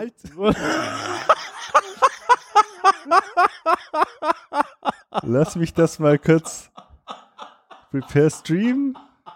Halt! Lass mich das mal kurz. Prepare Stream.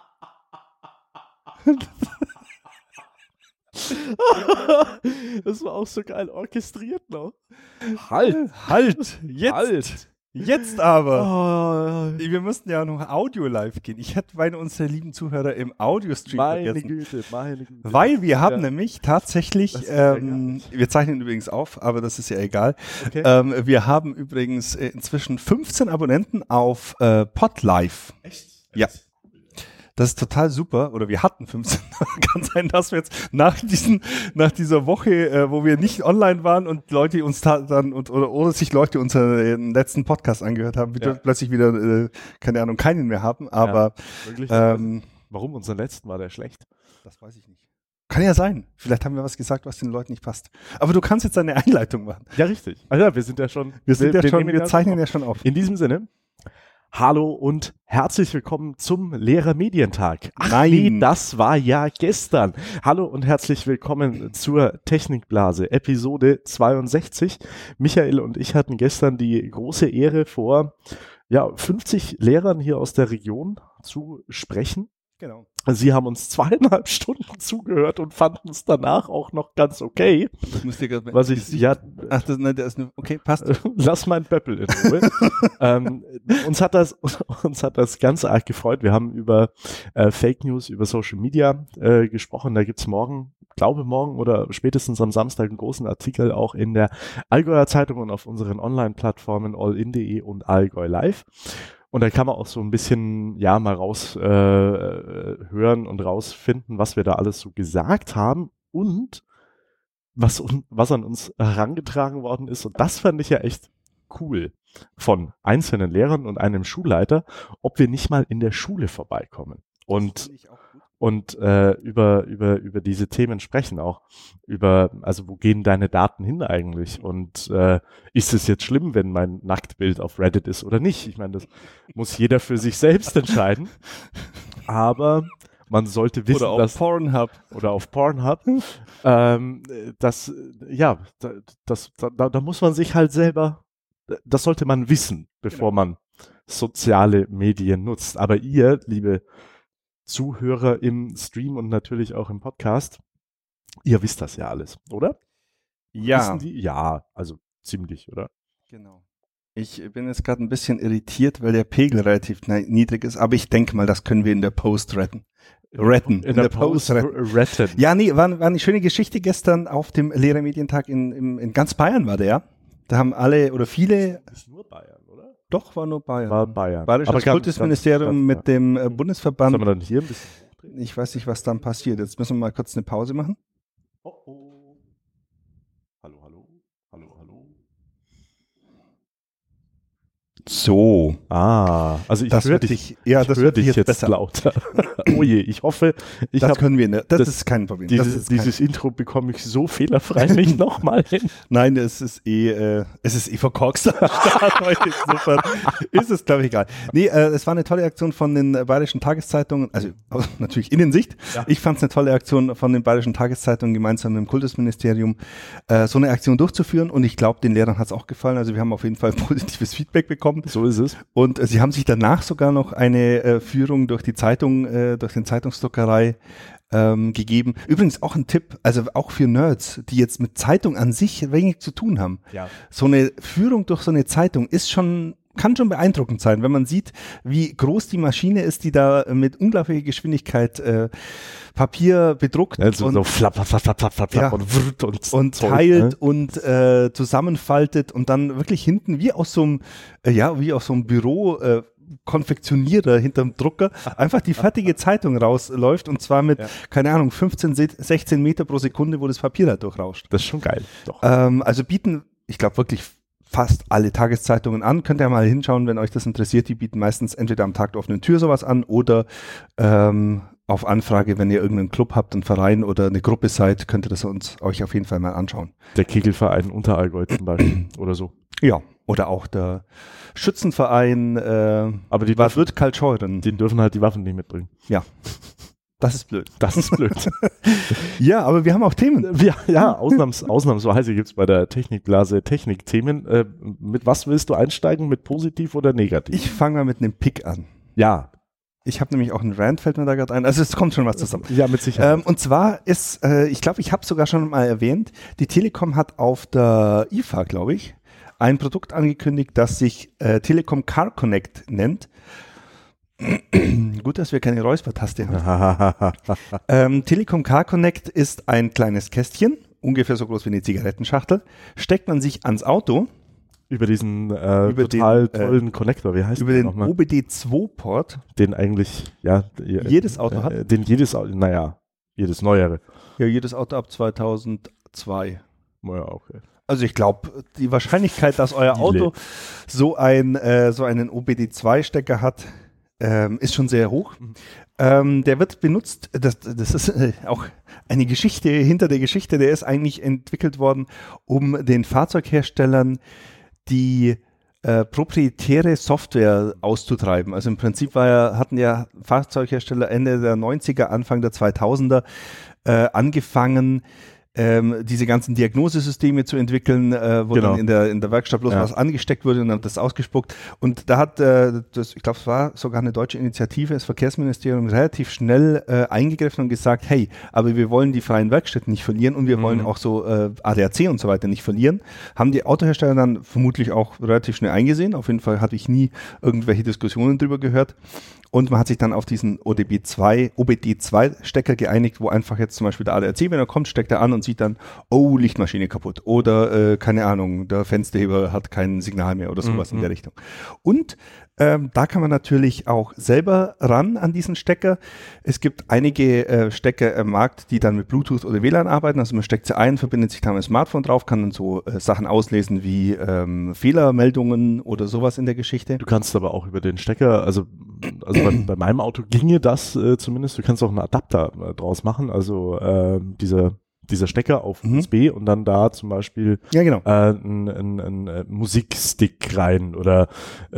Das war auch so geil orchestriert noch. Halt! Jetzt! Halt! Jetzt aber! Wir mussten ja noch Audio live gehen. Ich hätte meine unsere lieben Zuhörer im Audio-Stream vergessen. Meine Güte. Weil wir haben nämlich tatsächlich, wir zeichnen übrigens auf, aber das ist ja egal. Okay. Wir haben übrigens inzwischen 15 Abonnenten auf Podlife. Echt? Ja. Das ist total super. Oder wir hatten 15. Kann sein, dass wir jetzt nach dieser Woche, wo wir nicht online waren und Leute uns oder sich Leute unseren letzten Podcast angehört haben, plötzlich wieder, keine Ahnung, keinen mehr haben. Aber wirklich? Warum unseren letzten war der schlecht? Das weiß ich nicht. Kann ja sein. Vielleicht haben wir was gesagt, was den Leuten nicht passt. Aber du kannst jetzt eine Einleitung machen. Ja, richtig. Also wir sind ja schon. Wir zeichnen ja schon auf. In diesem Sinne. Hallo und herzlich willkommen zum Lehrermedientag. Nein. Nee, das war ja gestern. Hallo und herzlich willkommen zur Technikblase, Episode 62. Michael und ich hatten gestern die große Ehre, vor 50 Lehrern hier aus der Region zu sprechen. Genau. Sie haben uns 2,5 Stunden zugehört und fanden es danach auch noch ganz okay. Ich muss dir gerade der ist okay, passt. Lass meinen Pöppel in Ruhe. Uns hat das ganz arg gefreut. Wir haben über Fake News, über Social Media gesprochen. Da gibt's morgen oder spätestens am Samstag einen großen Artikel auch in der Allgäuer Zeitung und auf unseren Online-Plattformen allin.de und Allgäu Live. Und da kann man auch so ein bisschen, mal raus hören und rausfinden, was wir da alles so gesagt haben und was an uns herangetragen worden ist. Und das fand ich ja echt cool von einzelnen Lehrern und einem Schulleiter, ob wir nicht mal in der Schule vorbeikommen. Und über diese Themen sprechen auch. Also wo gehen deine Daten hin eigentlich? Und ist es jetzt schlimm, wenn mein Nacktbild auf Reddit ist oder nicht? Ich meine, das muss jeder für sich selbst entscheiden. Aber man sollte wissen, auf Pornhub. Da muss man sich halt selber, das sollte man wissen, bevor man soziale Medien nutzt. Aber ihr, liebe Zuhörer im Stream und natürlich auch im Podcast, ihr wisst das ja alles, oder? Ja. Wissen die? Ja, also ziemlich, oder? Genau. Ich bin jetzt gerade ein bisschen irritiert, weil der Pegel relativ niedrig ist, aber ich denke mal, das können wir in der Post retten. In der Post retten. Ja, nee, war eine schöne Geschichte gestern auf dem Lehrermedientag in ganz Bayern war der, ja. Da haben alle oder viele. Das ist nur Bayern, oder? Doch, war nur Bayern. War Bayern. Bayerisches Kultusministerium mit dem Bundesverband. Sollen wir dann hier ein bisschen hochdrehen? Ich weiß nicht, was dann passiert. Jetzt müssen wir mal kurz eine Pause machen. Oh. Hallo. So. Also ich höre dich jetzt besser lauter. Oh je, ich hoffe, können wir nicht. Das ist kein Problem. Dieses Intro bekomme ich so fehlerfrei nicht nochmal hin. Nein, es ist verkorkst. Insofern ist es, glaube ich, egal. Nee, es war eine tolle Aktion von den bayerischen Tageszeitungen, also natürlich Innensicht. Ja. Ich fand es eine tolle Aktion von den bayerischen Tageszeitungen gemeinsam mit dem Kultusministerium, so eine Aktion durchzuführen, und ich glaube, den Lehrern hat es auch gefallen. Also wir haben auf jeden Fall positives Feedback bekommen. So ist es. Und sie haben sich danach sogar noch eine Führung durch die Zeitung, durch den Zeitungsdruckerei gegeben. Übrigens auch ein Tipp, also auch für Nerds, die jetzt mit Zeitung an sich wenig zu tun haben. Ja. So eine Führung durch so eine Zeitung kann schon beeindruckend sein, wenn man sieht, wie groß die Maschine ist, die da mit unglaublicher Geschwindigkeit Papier bedruckt also und so flapp und teilt und zusammenfaltet und dann wirklich hinten wie aus so einem Büro Konfektionierer hinterm Drucker einfach die fertige Zeitung rausläuft, und zwar mit, keine Ahnung, 15, 16 Meter pro Sekunde, wo das Papier da durchrauscht. Das ist schon geil. Doch. Also bieten, ich glaube wirklich fast alle Tageszeitungen an. Könnt ihr mal hinschauen, wenn euch das interessiert. Die bieten meistens entweder am Tag der offenen Tür sowas an oder auf Anfrage, wenn ihr irgendeinen Club habt, einen Verein oder eine Gruppe seid, könnt ihr das euch auf jeden Fall mal anschauen. Der Kegelverein Unterallgäu zum Beispiel oder so. Ja, oder auch der Schützenverein, aber die Bad Württemberg-Scheuren. Den dürfen halt die Waffen nicht mitbringen. Ja. Das ist blöd. Das ist blöd. Ja, aber wir haben auch Themen. Ausnahmsweise gibt es bei der Technikblase Technikthemen. Mit was willst du einsteigen? Mit positiv oder negativ? Ich fange mal mit einem Pick an. Ja. Ich habe nämlich auch einen Rant, fällt mir da gerade ein. Also es kommt schon was zusammen. Ja, mit Sicherheit. Und zwar ist, ich glaube, ich habe es sogar schon mal erwähnt, die Telekom hat auf der IFA, glaube ich, ein Produkt angekündigt, das sich Telekom Car Connect nennt. Gut, dass wir keine Räuspertaste haben. Telekom Car Connect ist ein kleines Kästchen, ungefähr so groß wie eine Zigarettenschachtel. Steckt man sich ans Auto. Über diesen total tollen Connector, wie heißt der der nochmal? Über den OBD2-Port. Den eigentlich, ja. Jedes Auto hat. Jedes neuere. Ja, jedes Auto ab 2002. Ja, okay. Also ich glaube, die Wahrscheinlichkeit, dass euer Auto so einen OBD2-Stecker hat, ist schon sehr hoch. Der wird benutzt, das ist auch eine Geschichte hinter der Geschichte, der ist eigentlich entwickelt worden, um den Fahrzeugherstellern die proprietäre Software auszutreiben. Also im Prinzip hatten ja Fahrzeughersteller Ende der 90er, Anfang der 2000er angefangen, diese ganzen Diagnosesysteme zu entwickeln, wo dann in der Werkstatt bloß was angesteckt wurde und dann das ausgespuckt. Und da hat ich glaube, es war sogar eine deutsche Initiative, das Verkehrsministerium relativ schnell eingegriffen und gesagt, hey, aber wir wollen die freien Werkstätten nicht verlieren und wir wollen auch so ADAC und so weiter nicht verlieren. Haben die Autohersteller dann vermutlich auch relativ schnell eingesehen. Auf jeden Fall hatte ich nie irgendwelche Diskussionen drüber gehört. Und man hat sich dann auf diesen OBD2-Stecker geeinigt, wo einfach jetzt zum Beispiel der ADAC, wenn er kommt, steckt er an und sieht dann, oh, Lichtmaschine kaputt oder keine Ahnung, der Fensterheber hat kein Signal mehr oder sowas in der Richtung. Und da kann man natürlich auch selber ran an diesen Stecker. Es gibt einige Stecker im Markt, die dann mit Bluetooth oder WLAN arbeiten. Also man steckt sie ein, verbindet sich dann mit dem Smartphone drauf, kann dann so Sachen auslesen wie Fehlermeldungen oder sowas in der Geschichte. Du kannst aber auch über den Stecker, also bei meinem Auto ginge das zumindest. Du kannst auch einen Adapter draus machen, also dieser Stecker auf USB und dann da zum Beispiel ein Musikstick rein oder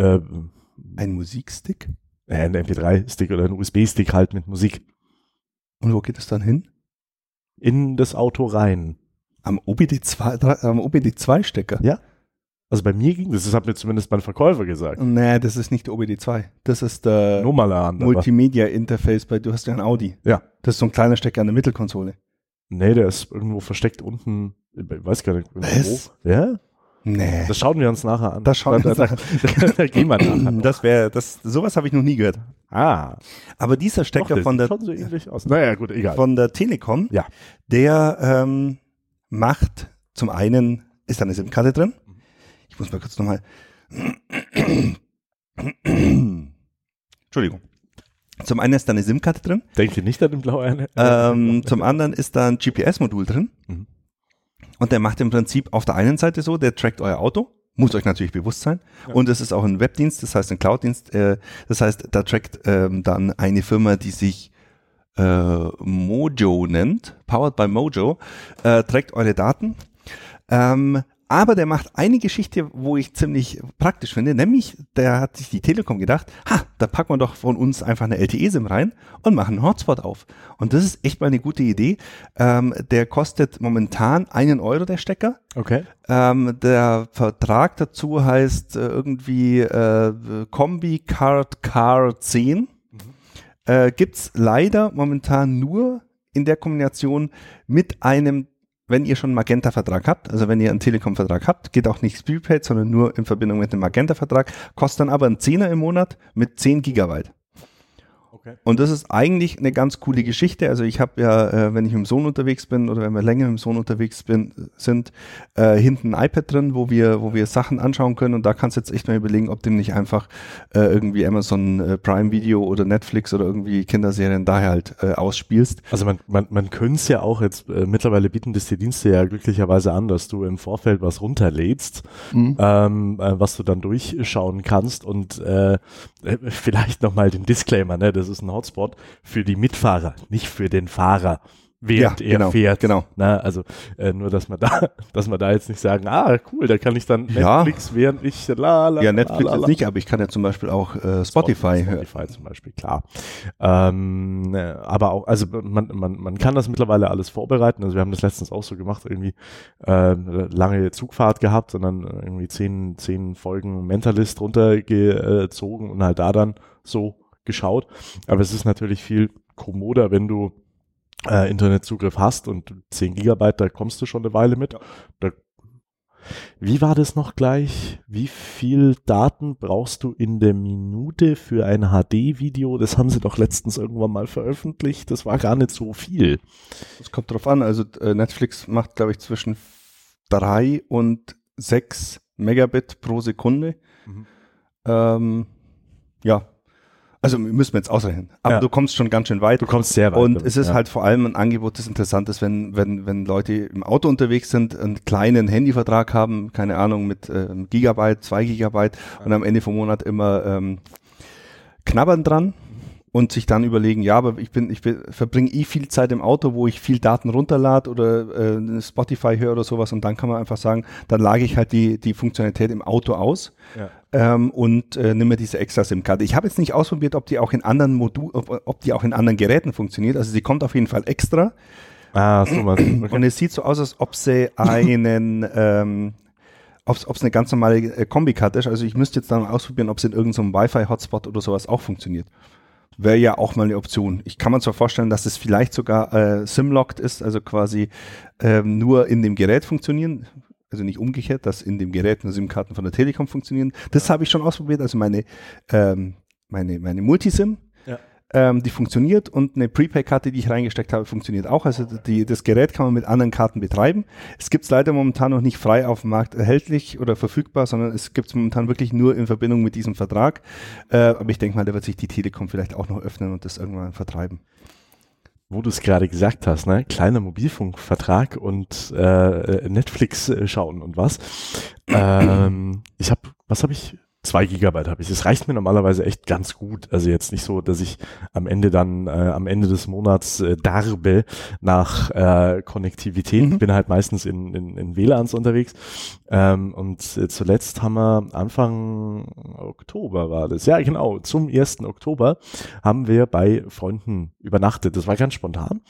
ein Musikstick? Ein MP3-Stick oder ein USB-Stick halt mit Musik. Und wo geht es dann hin? In das Auto rein. Am OBD2-Stecker? Ja. Also bei mir ging das hat mir zumindest mein Verkäufer gesagt. Nee, das ist nicht der OBD2. Das ist der Multimedia-Interface du hast ja ein Audi. Ja. Das ist so ein kleiner Stecker an der Mittelkonsole. Nee, der ist irgendwo versteckt unten, ich weiß gar nicht. Was? Wo. Ja? Nee. Das schauen wir uns nachher an. Da gehen wir nachher. Sowas habe ich noch nie gehört. Aber dieser Stecker von der so ähnlich aus. Naja, gut, egal. Von der Telekom, der macht zum einen, ist da eine SIM-Karte drin. Ich muss mal kurz nochmal. Entschuldigung. Zum einen ist da eine SIM-Karte drin. Denke nicht an den blauen. Zum anderen ist da ein GPS-Modul drin. Und der macht im Prinzip auf der einen Seite so, der trackt euer Auto, muss euch natürlich bewusst sein. Ja. Und es ist auch ein Webdienst, das heißt ein Cloud-Dienst. Das heißt, da trackt dann eine Firma, die sich Mojo nennt, powered by Mojo, trackt eure Daten. Aber der macht eine Geschichte, wo ich ziemlich praktisch finde, nämlich, der hat sich die Telekom gedacht, da packen wir doch von uns einfach eine LTE-SIM rein und machen einen Hotspot auf. Und das ist echt mal eine gute Idee. Der kostet momentan 1 Euro, der Stecker. Okay. Der Vertrag dazu heißt irgendwie Kombi Card Car 10. Gibt's leider momentan nur in der Kombination mit einem, wenn ihr schon einen Magenta-Vertrag habt, also wenn ihr einen Telekom-Vertrag habt, geht auch nicht Prepaid, sondern nur in Verbindung mit dem Magenta-Vertrag, kostet dann aber einen 10er im Monat mit 10 Gigabyte. Okay. Und das ist eigentlich eine ganz coole Geschichte. Also ich habe ja, wenn ich mit dem Sohn unterwegs bin oder wenn wir länger mit dem Sohn unterwegs sind, hinten ein iPad drin, wo wir Sachen anschauen können und da kannst du jetzt echt mal überlegen, ob du nicht einfach irgendwie Amazon Prime Video oder Netflix oder irgendwie Kinderserien daher halt ausspielst. Also man könnte es ja auch jetzt, mittlerweile bieten das die Dienste ja glücklicherweise an, dass du im Vorfeld was runterlädst, was du dann durchschauen kannst und vielleicht nochmal den Disclaimer, ne? Das ist ein Hotspot für die Mitfahrer, nicht für den Fahrer. während er fährt. Genau. Na, also nur, dass wir da jetzt nicht sagen, cool, da kann ich dann Netflix, während ich Ja, Netflix jetzt nicht, aber ich kann ja zum Beispiel auch Spotify hören. Spotify zum Beispiel, klar. Aber auch, also man kann das mittlerweile alles vorbereiten. Also wir haben das letztens auch so gemacht, irgendwie lange Zugfahrt gehabt und dann irgendwie 10 Folgen Mentalist runtergezogen und halt da dann so geschaut. Aber es ist natürlich viel kommoder, wenn du Internetzugriff hast und 10 Gigabyte, da kommst du schon eine Weile mit. Ja. Wie war das noch gleich? Wie viel Daten brauchst du in der Minute für ein HD-Video? Das haben sie doch letztens irgendwann mal veröffentlicht. Das war gar nicht so viel. Es kommt drauf an. Also Netflix macht, glaube ich, zwischen 3 und 6 Megabit pro Sekunde. Ja. Also müssen wir jetzt ausrechnen. Aber du kommst schon ganz schön weit. Du kommst sehr weit. Und es ist halt vor allem ein Angebot, das interessant ist, wenn Leute im Auto unterwegs sind, einen kleinen Handyvertrag haben, keine Ahnung, mit Gigabyte, 2 Gigabyte und am Ende vom Monat immer knabbern dran und sich dann überlegen, ja, aber ich verbringe viel Zeit im Auto, wo ich viel Daten runterlade oder Spotify höre oder sowas und dann kann man einfach sagen, dann lage ich halt die Funktionalität im Auto aus. Ja. Und nimm mir diese extra SIM-Karte. Ich habe jetzt nicht ausprobiert, ob die auch in anderen ob die auch in anderen Geräten funktioniert. Also sie kommt auf jeden Fall extra. So was. Okay. Und es sieht so aus, als ob sie ob es eine ganz normale Kombikarte ist. Also ich müsste jetzt dann ausprobieren, ob es in irgendeinem Wi-Fi-Hotspot oder sowas auch funktioniert. Wäre ja auch mal eine Option. Ich kann mir zwar vorstellen, dass es vielleicht sogar SIM-locked ist, also quasi nur in dem Gerät funktionieren. Also nicht umgekehrt, dass in dem Gerät nur SIM-Karten von der Telekom funktionieren. Das habe ich schon ausprobiert. Also meine Multisim, die funktioniert und eine Prepaid-Karte, die ich reingesteckt habe, funktioniert auch. Also das Gerät kann man mit anderen Karten betreiben. Es gibt es leider momentan noch nicht frei auf dem Markt erhältlich oder verfügbar, sondern es gibt es momentan wirklich nur in Verbindung mit diesem Vertrag. Aber ich denke mal, da wird sich die Telekom vielleicht auch noch öffnen und das irgendwann vertreiben. Wo du es gerade gesagt hast, ne? Kleiner Mobilfunkvertrag und Netflix schauen und was. Was habe ich? 2 Gigabyte habe ich. Das reicht mir normalerweise echt ganz gut. Also jetzt nicht so, dass ich am Ende des Monats darbe nach Konnektivität. Ich bin halt meistens in WLANs unterwegs. Und zuletzt haben wir Anfang Oktober war das. Ja, genau. Zum 1. Oktober haben wir bei Freunden übernachtet. Das war ganz spontan.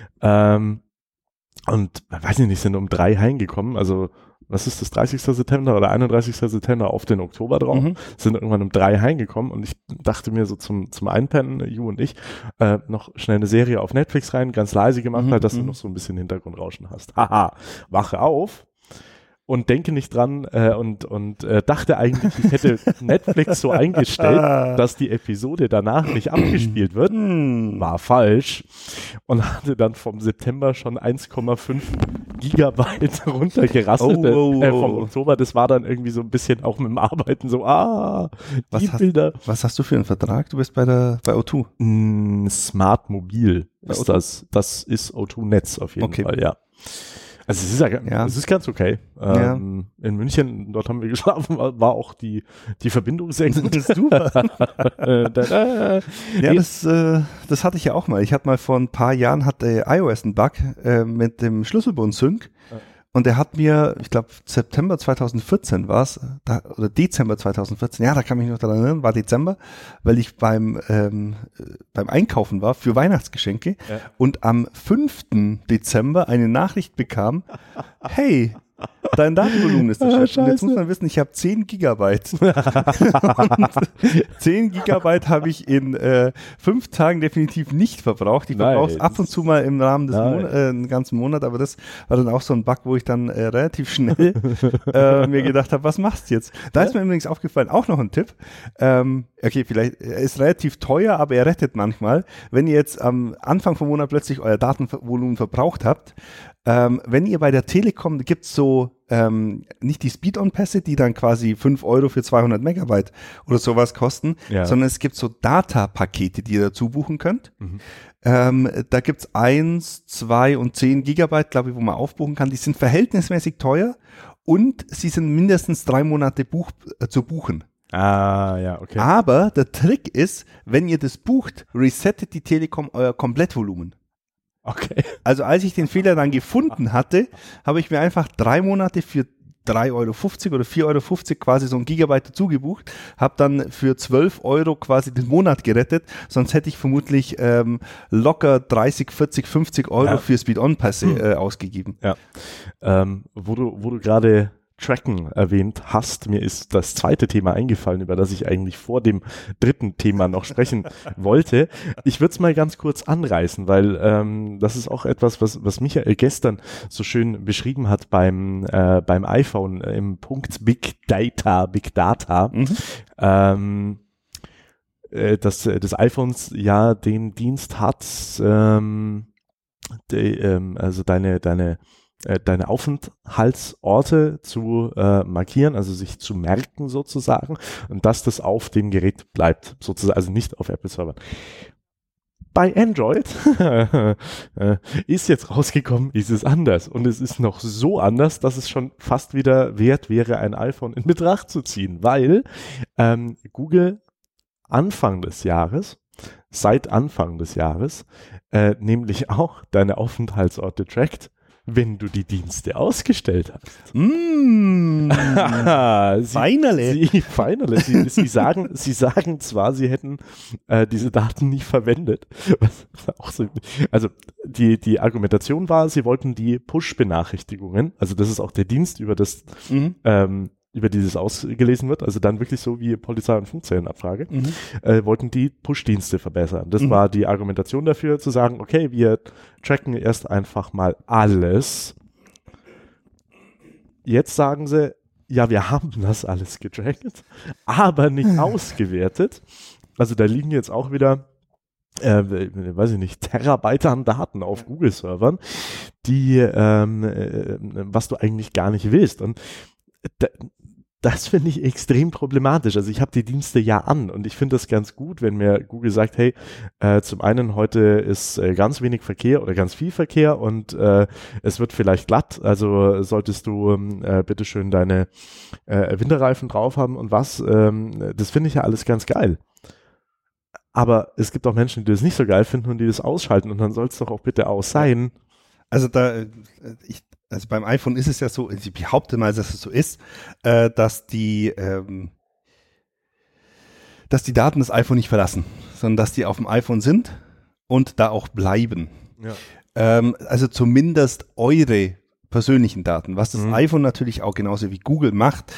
Und weiß ich nicht, sind um 3 heimgekommen. Also was ist das, 30. September oder 31. September auf den Oktober drauf, sind irgendwann um 3 heimgekommen und ich dachte mir so zum Einpennen, Ju und ich, noch schnell eine Serie auf Netflix rein, ganz leise gemacht, halt, dass du noch so ein bisschen Hintergrundrauschen hast. Haha, wache auf und denke nicht dran und dachte eigentlich, ich hätte Netflix so eingestellt, dass die Episode danach nicht abgespielt wird. War falsch. Und hatte dann vom September schon 1,5 Gigabyte runtergerasselt. Vom Oktober. Das war dann irgendwie so ein bisschen auch mit dem Arbeiten so, Bilder. Was hast du für einen Vertrag? Du bist bei O2. Smart Mobil ist das. Das ist O2 Netz auf jeden Fall, ja. Also es ist ganz okay. In München, dort haben wir geschlafen, war auch die Verbindung sehr gut. Das ist super. Ja, das hatte ich ja auch mal. Ich hatte mal vor ein paar Jahren hatte iOS einen Bug mit dem Schlüsselbund-Sync. Und der hat mir, ich glaube September 2014 war es, oder Dezember 2014, ja, da kann ich mich noch daran erinnern, war Dezember, weil ich beim Einkaufen war für Weihnachtsgeschenke und am 5. Dezember eine Nachricht bekam, hey, dein Datenvolumen ist erschöpft. Und jetzt muss man wissen, ich habe 10 Gigabyte. 10 Gigabyte habe ich in 5 Tagen definitiv nicht verbraucht. Ich verbrauche es ab und zu mal im Rahmen des einen ganzen Monat, aber das war dann auch so ein Bug, wo ich dann relativ schnell mir gedacht habe, was machst du jetzt? Da ist mir übrigens aufgefallen, auch noch ein Tipp. Okay, vielleicht, er ist relativ teuer, aber er rettet manchmal. Wenn ihr jetzt am Anfang vom Monat plötzlich euer Datenvolumen verbraucht habt, wenn ihr bei der Telekom, gibt's so nicht die Speed-on-Pässe, die dann quasi 5 € für 200 Megabyte oder sowas kosten, sondern es gibt so Data-Pakete, die ihr dazu buchen könnt. Da gibt's 1, 2 und 10 Gigabyte, glaube ich, wo man aufbuchen kann. Die sind verhältnismäßig teuer und sie sind mindestens 3 Monate zu buchen. Okay. Aber der Trick ist, wenn ihr das bucht, resettet die Telekom euer Komplettvolumen. Okay. Also als ich den Fehler dann gefunden hatte, habe ich mir einfach 3 Monate für 3,50 € oder 4,50 € quasi so ein Gigabyte dazu gebucht, habe dann für 12 € quasi den Monat gerettet, sonst hätte ich vermutlich locker 30, 40, 50 € für Speed-On-Pässe ausgegeben. Ja. Wo du gerade Tracken erwähnt hast, mir ist das zweite Thema eingefallen, über das ich eigentlich vor dem dritten Thema noch sprechen wollte. Ich würde es mal ganz kurz anreißen, weil das ist auch etwas, was Michael gestern so schön beschrieben hat beim iPhone im Punkt Big Data. Dass des iPhones ja den Dienst hat, also deine Aufenthaltsorte zu markieren, also sich zu merken sozusagen, und dass das auf dem Gerät bleibt, sozusagen, also nicht auf Apple-Servern. Bei Android ist jetzt rausgekommen, ist es anders, und es ist noch so anders, dass es schon fast wieder wert wäre, ein iPhone in Betracht zu ziehen, weil Google seit Anfang des Jahres, nämlich auch deine Aufenthaltsorte trackt, wenn du die Dienste ausgestellt hast. Finally. Sie sagen zwar, sie hätten diese Daten nicht verwendet. Also die Argumentation war, sie wollten die Push-Benachrichtigungen, also das ist auch der Dienst, über dieses ausgelesen wird, also dann wirklich so wie Polizei- und Funkzellenabfrage, wollten die Push-Dienste verbessern. Das war die Argumentation dafür, zu sagen, okay, wir tracken erst einfach mal alles. Jetzt sagen sie, ja, wir haben das alles getrackt, aber nicht ausgewertet. Also da liegen jetzt auch wieder weiß ich nicht, Terabyte an Daten auf Google-Servern, die was du eigentlich gar nicht willst. Und das finde ich extrem problematisch. Also ich habe die Dienste ja an, und ich finde das ganz gut, wenn mir Google sagt, hey, zum einen heute ist ganz wenig Verkehr oder ganz viel Verkehr, und es wird vielleicht glatt, also solltest du bitteschön deine Winterreifen drauf haben und was. Das finde ich ja alles ganz geil. Aber es gibt auch Menschen, die das nicht so geil finden und die das ausschalten, und dann soll es doch auch bitte aus sein. Also also beim iPhone ist es ja so, ich behaupte mal, dass es so ist, dass die Daten das iPhone nicht verlassen, sondern dass die auf dem iPhone sind und da auch bleiben. Ja. Also zumindest eure persönlichen Daten, was das iPhone natürlich auch genauso wie Google macht.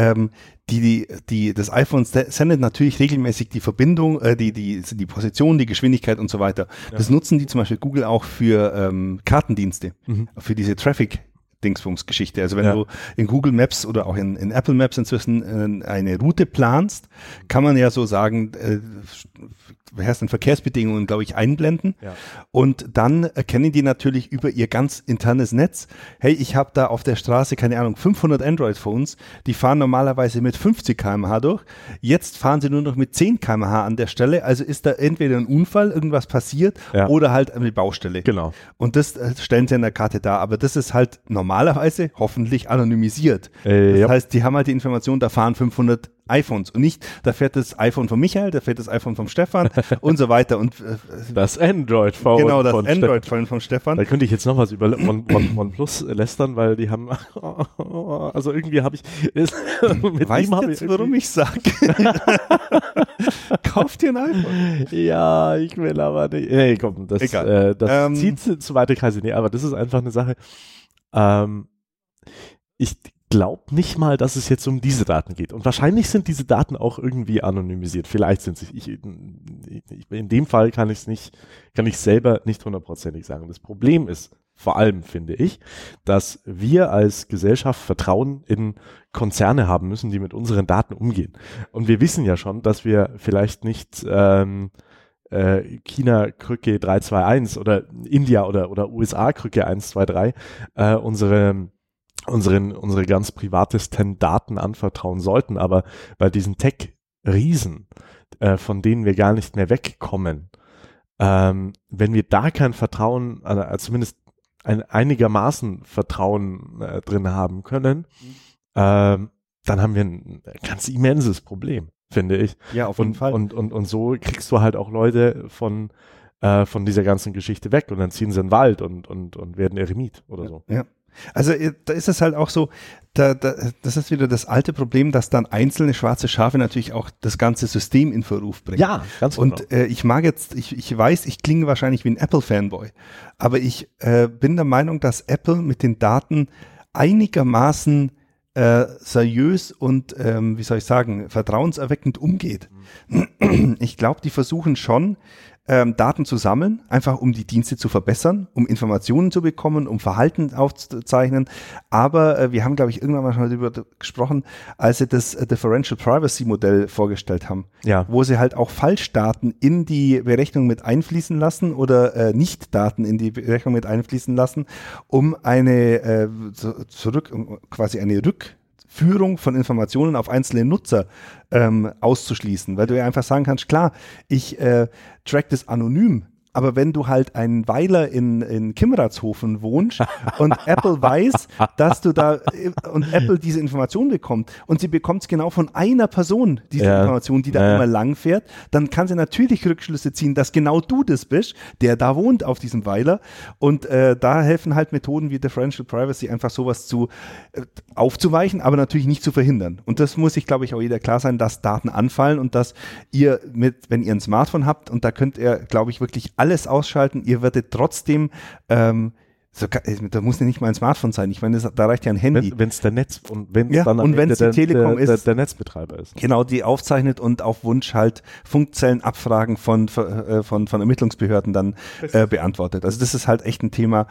Das iPhone sendet natürlich regelmäßig die Verbindung, die Position, die Geschwindigkeit und so weiter. Ja. Das nutzen die zum Beispiel Google auch für Kartendienste, für diese Traffic-Dingsbums-Geschichte. Also wenn du in Google Maps oder auch in Apple Maps inzwischen eine Route planst, kann man ja so sagen, Verkehrsbedingungen, glaube ich, einblenden. Ja. Und dann erkennen die natürlich über ihr ganz internes Netz, hey, ich habe da auf der Straße, keine Ahnung, 500 Android-Phones, die fahren normalerweise mit 50 km/h durch. Jetzt fahren sie nur noch mit 10 km/h an der Stelle. Also ist da entweder ein Unfall, irgendwas passiert, oder halt eine Baustelle. Genau. Und das stellen sie in der Karte dar. Aber das ist halt normalerweise hoffentlich anonymisiert. Das heißt, die haben halt die Information, da fahren 500 iPhones und nicht, da fährt das iPhone von Michael, da fährt das iPhone vom Stefan und so weiter. Und das Android-Phone. Genau, das Android-Phone von Stefan. Da könnte ich jetzt noch was über OnePlus lästern, weil die haben, also irgendwie habe ich, weißt du jetzt, warum ich sage? Kauf dir ein iPhone. Ja, ich will aber nicht. Nee, komm, das zieht zu weite Kreise. Nee, aber das ist einfach eine Sache. Ich glaube nicht mal, dass es jetzt um diese Daten geht. Und wahrscheinlich sind diese Daten auch irgendwie anonymisiert. Vielleicht sind sie. In dem Fall kann ich selber nicht hundertprozentig sagen. Das Problem ist vor allem, finde ich, dass wir als Gesellschaft Vertrauen in Konzerne haben müssen, die mit unseren Daten umgehen. Und wir wissen ja schon, dass wir vielleicht nicht China-Krücke 321 oder India oder USA-Krücke 123 unsere ganz privatesten Daten anvertrauen sollten, aber bei diesen Tech-Riesen, von denen wir gar nicht mehr wegkommen, wenn wir da kein Vertrauen, zumindest einigermaßen Vertrauen drin haben können, dann haben wir ein ganz immenses Problem, finde ich. Ja, auf jeden Fall. Und so kriegst du halt auch Leute von von dieser ganzen Geschichte weg und dann ziehen sie in den Wald und werden Eremit oder so. Ja. Also da ist es halt auch so, das ist wieder das alte Problem, dass dann einzelne schwarze Schafe natürlich auch das ganze System in Verruf bringen. Ja, ganz genau. Und ich weiß, ich klinge wahrscheinlich wie ein Apple-Fanboy, aber ich bin der Meinung, dass Apple mit den Daten einigermaßen seriös und, wie soll ich sagen, vertrauenserweckend umgeht. Ich glaube, die versuchen schon, Daten zu sammeln, einfach um die Dienste zu verbessern, um Informationen zu bekommen, um Verhalten aufzuzeichnen. Aber wir haben, glaube ich, irgendwann mal schon darüber gesprochen, als sie das Differential Privacy Modell vorgestellt haben, wo sie halt auch Falschdaten in die Berechnung mit einfließen lassen oder Nicht-Daten in die Berechnung mit einfließen lassen, um eine quasi eine Rückführung von Informationen auf einzelne Nutzer auszuschließen, weil du ja einfach sagen kannst, klar, ich track das anonym, aber wenn du halt einen Weiler in Kimratshofen wohnst und Apple weiß, dass du da und Apple diese Information bekommt und sie bekommt es genau von einer Person, diese Information, die da immer lang fährt, dann kann sie natürlich Rückschlüsse ziehen, dass genau du das bist, der da wohnt auf diesem Weiler, und da helfen halt Methoden wie Differential Privacy einfach sowas aufzuweichen, aber natürlich nicht zu verhindern. Und das muss sich, glaube ich, auch jeder klar sein, dass Daten anfallen und dass ihr wenn ihr ein Smartphone habt, und da könnt ihr, glaube ich, wirklich alles ausschalten, ihr werdet trotzdem, da muss ja nicht mal ein Smartphone sein, ich meine, da reicht ja ein Handy. Wenn es der Netz und wenn es dann am Ende die Telekom ist, der Netzbetreiber ist. Genau, die aufzeichnet und auf Wunsch halt Funkzellenabfragen von Ermittlungsbehörden dann beantwortet. Also das ist halt echt ein Thema,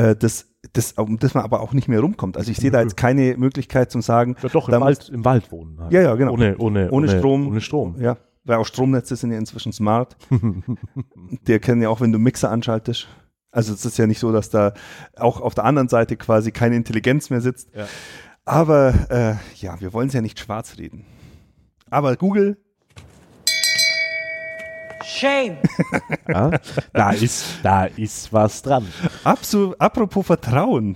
um das man aber auch nicht mehr rumkommt. Also ich sehe da jetzt keine Möglichkeit zum sagen. Ja, doch, im Wald wohnen. Halt. Ja, genau. Ohne Strom. Ohne Strom. Ja. Weil auch Stromnetze sind ja inzwischen smart. Die erkennen ja auch, wenn du Mixer anschaltest. Also es ist ja nicht so, dass da auch auf der anderen Seite quasi keine Intelligenz mehr sitzt. Ja. Aber wir wollen es ja nicht schwarz reden. Aber Google... Shame! Ja, da ist was dran. Apropos Vertrauen.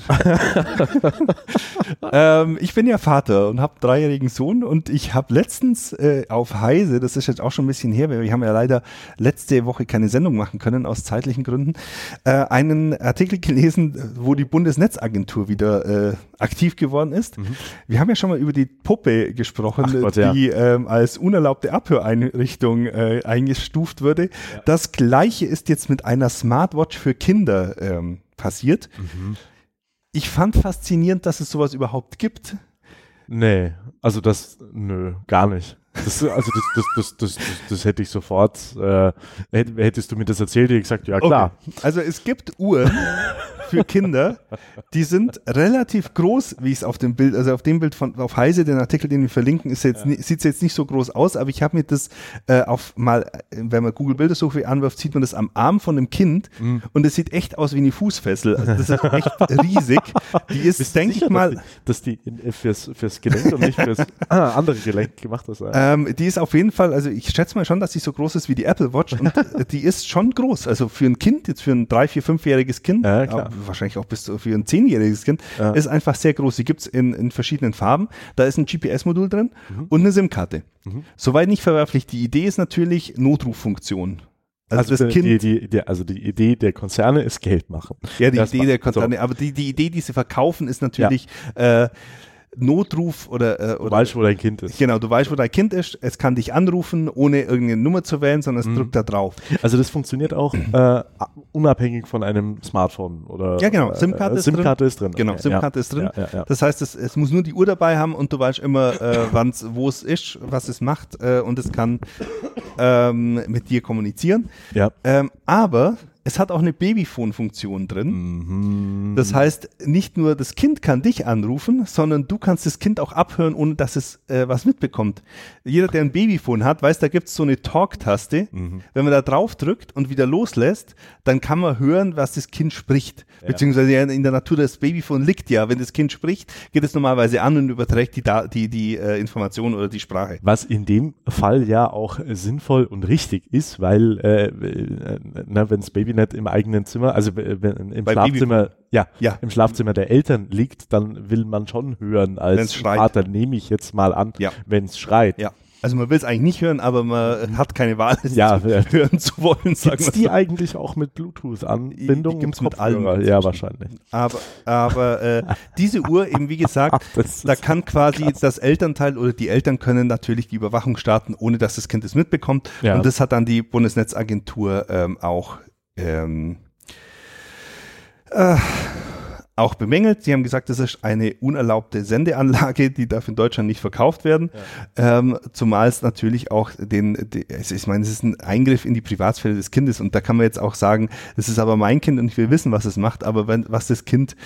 Ich bin ja Vater und habe einen 3-jährigen Sohn, und ich habe letztens auf Heise, das ist jetzt auch schon ein bisschen her, weil wir haben ja leider letzte Woche keine Sendung machen können aus zeitlichen Gründen, einen Artikel gelesen, wo die Bundesnetzagentur wieder aktiv geworden ist. Mhm. Wir haben ja schon mal über die Puppe gesprochen, die als unerlaubte Abhöreinrichtung eingestuft würde. Ja. Das Gleiche ist jetzt mit einer Smartwatch für Kinder passiert. Mhm. Ich fand faszinierend, dass es sowas überhaupt gibt. Nee, also gar nicht. Das hätte ich sofort, hättest du mir das erzählt, hätte ich gesagt, ja klar. Okay. Also es gibt Uhren für Kinder, die sind relativ groß, wie es auf dem Bild, also auf dem Bild auf Heise, den Artikel, den wir verlinken, sieht es jetzt nicht so groß aus, aber ich habe mir das wenn man Google Bildersuche anwirft, sieht man das am Arm von einem Kind und es sieht echt aus wie eine Fußfessel. Also das ist echt riesig. Die ist, denke ich mal, dass die fürs Gelenk und nicht fürs andere Gelenk gemacht ist. Die ist auf jeden Fall, also ich schätze mal schon, dass sie so groß ist wie die Apple Watch, und die ist schon groß. Also für ein Kind, jetzt für ein 3-, 4-, 5-jähriges Kind, wahrscheinlich auch bis für ein 10-jähriges Kind, ist einfach sehr groß. Die gibt es in verschiedenen Farben. Da ist ein GPS-Modul drin und eine SIM-Karte. Soweit nicht verwerflich. Die Idee ist natürlich Notruffunktion. Also das Kind, die Idee der Konzerne ist Geld machen. Ja, die Idee der Konzerne, aber die Idee, die sie verkaufen, ist natürlich Notruf oder du weißt, wo dein Kind ist. Genau, du weißt, wo dein Kind ist. Es kann dich anrufen, ohne irgendeine Nummer zu wählen, sondern es drückt da drauf. Also das funktioniert auch unabhängig von einem Smartphone oder. Ja, genau. SIM-Karte ist drin. Genau, okay. SIM-Karte ist drin. Ja. Das heißt, es muss nur die Uhr dabei haben und du weißt immer, wo es ist, was es macht, und es kann mit dir kommunizieren. Ja. Aber es hat auch eine Babyphone-Funktion drin. Das heißt, nicht nur das Kind kann dich anrufen, sondern du kannst das Kind auch abhören, ohne dass es was mitbekommt. Jeder, der ein Babyphone hat, weiß, da gibt es so eine Talk-Taste. Wenn man da drauf drückt und wieder loslässt, dann kann man hören, was das Kind spricht. Ja. Beziehungsweise in der Natur, das Babyphone liegt ja. Wenn das Kind spricht, geht es normalerweise an und überträgt die Information oder die Sprache. Was in dem Fall ja auch sinnvoll und richtig ist, weil wenn das Baby nicht im eigenen Zimmer, also im Schlafzimmer der Eltern liegt, dann will man schon hören als Vater, nehme ich jetzt mal an, wenn es schreit. Ja. Also man will es eigentlich nicht hören, aber man hat keine Wahl, es hören zu wollen. Gibt's die eigentlich auch mit Bluetooth-Anbindung? Die gibt's mit allen. Ja, wahrscheinlich. Aber diese Uhr eben, wie gesagt, da kann quasi das Elternteil oder die Eltern können natürlich die Überwachung starten, ohne dass das Kind es mitbekommt. Ja. Und das hat dann die Bundesnetzagentur auch bemängelt. Sie haben gesagt, das ist eine unerlaubte Sendeanlage, die darf in Deutschland nicht verkauft werden. Ja. Zumal es natürlich auch ich meine, es ist ein Eingriff in die Privatsphäre des Kindes und da kann man jetzt auch sagen, das ist aber mein Kind und ich will wissen, was es macht, aber wenn das Kind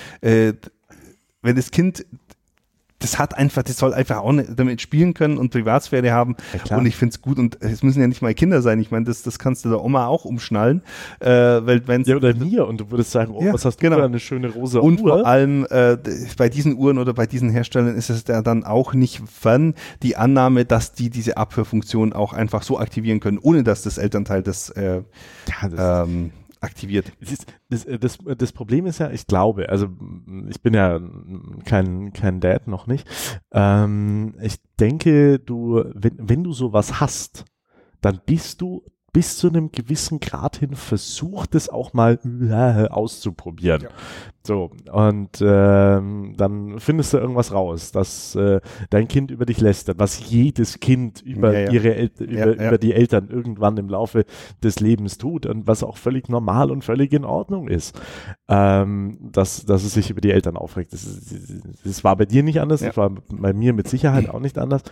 das soll einfach auch damit spielen können und Privatsphäre haben. Ja, und ich finde es gut und es müssen ja nicht mal Kinder sein. Ich meine, das kannst du der Oma auch umschnallen. Wenn's oder mir und du würdest sagen, was hast du für eine schöne rosa Uhr? Und vor allem bei diesen Uhren oder bei diesen Herstellern ist es ja dann auch nicht fern die Annahme, dass die diese Abhörfunktion auch einfach so aktivieren können, ohne dass das Elternteil das aktiviert. Das Problem ist ja, ich glaube, also ich bin ja kein Dad, noch nicht. Ich denke, wenn du sowas hast, dann bist du bis zu einem gewissen Grad hin versucht, es auch mal auszuprobieren. Ja. So, und dann findest du irgendwas raus, dass dein Kind über dich lästert, was jedes Kind über die Eltern irgendwann im Laufe des Lebens tut und was auch völlig normal und völlig in Ordnung ist, dass es sich über die Eltern aufregt. Das war bei dir nicht anders, das war bei mir mit Sicherheit auch nicht anders.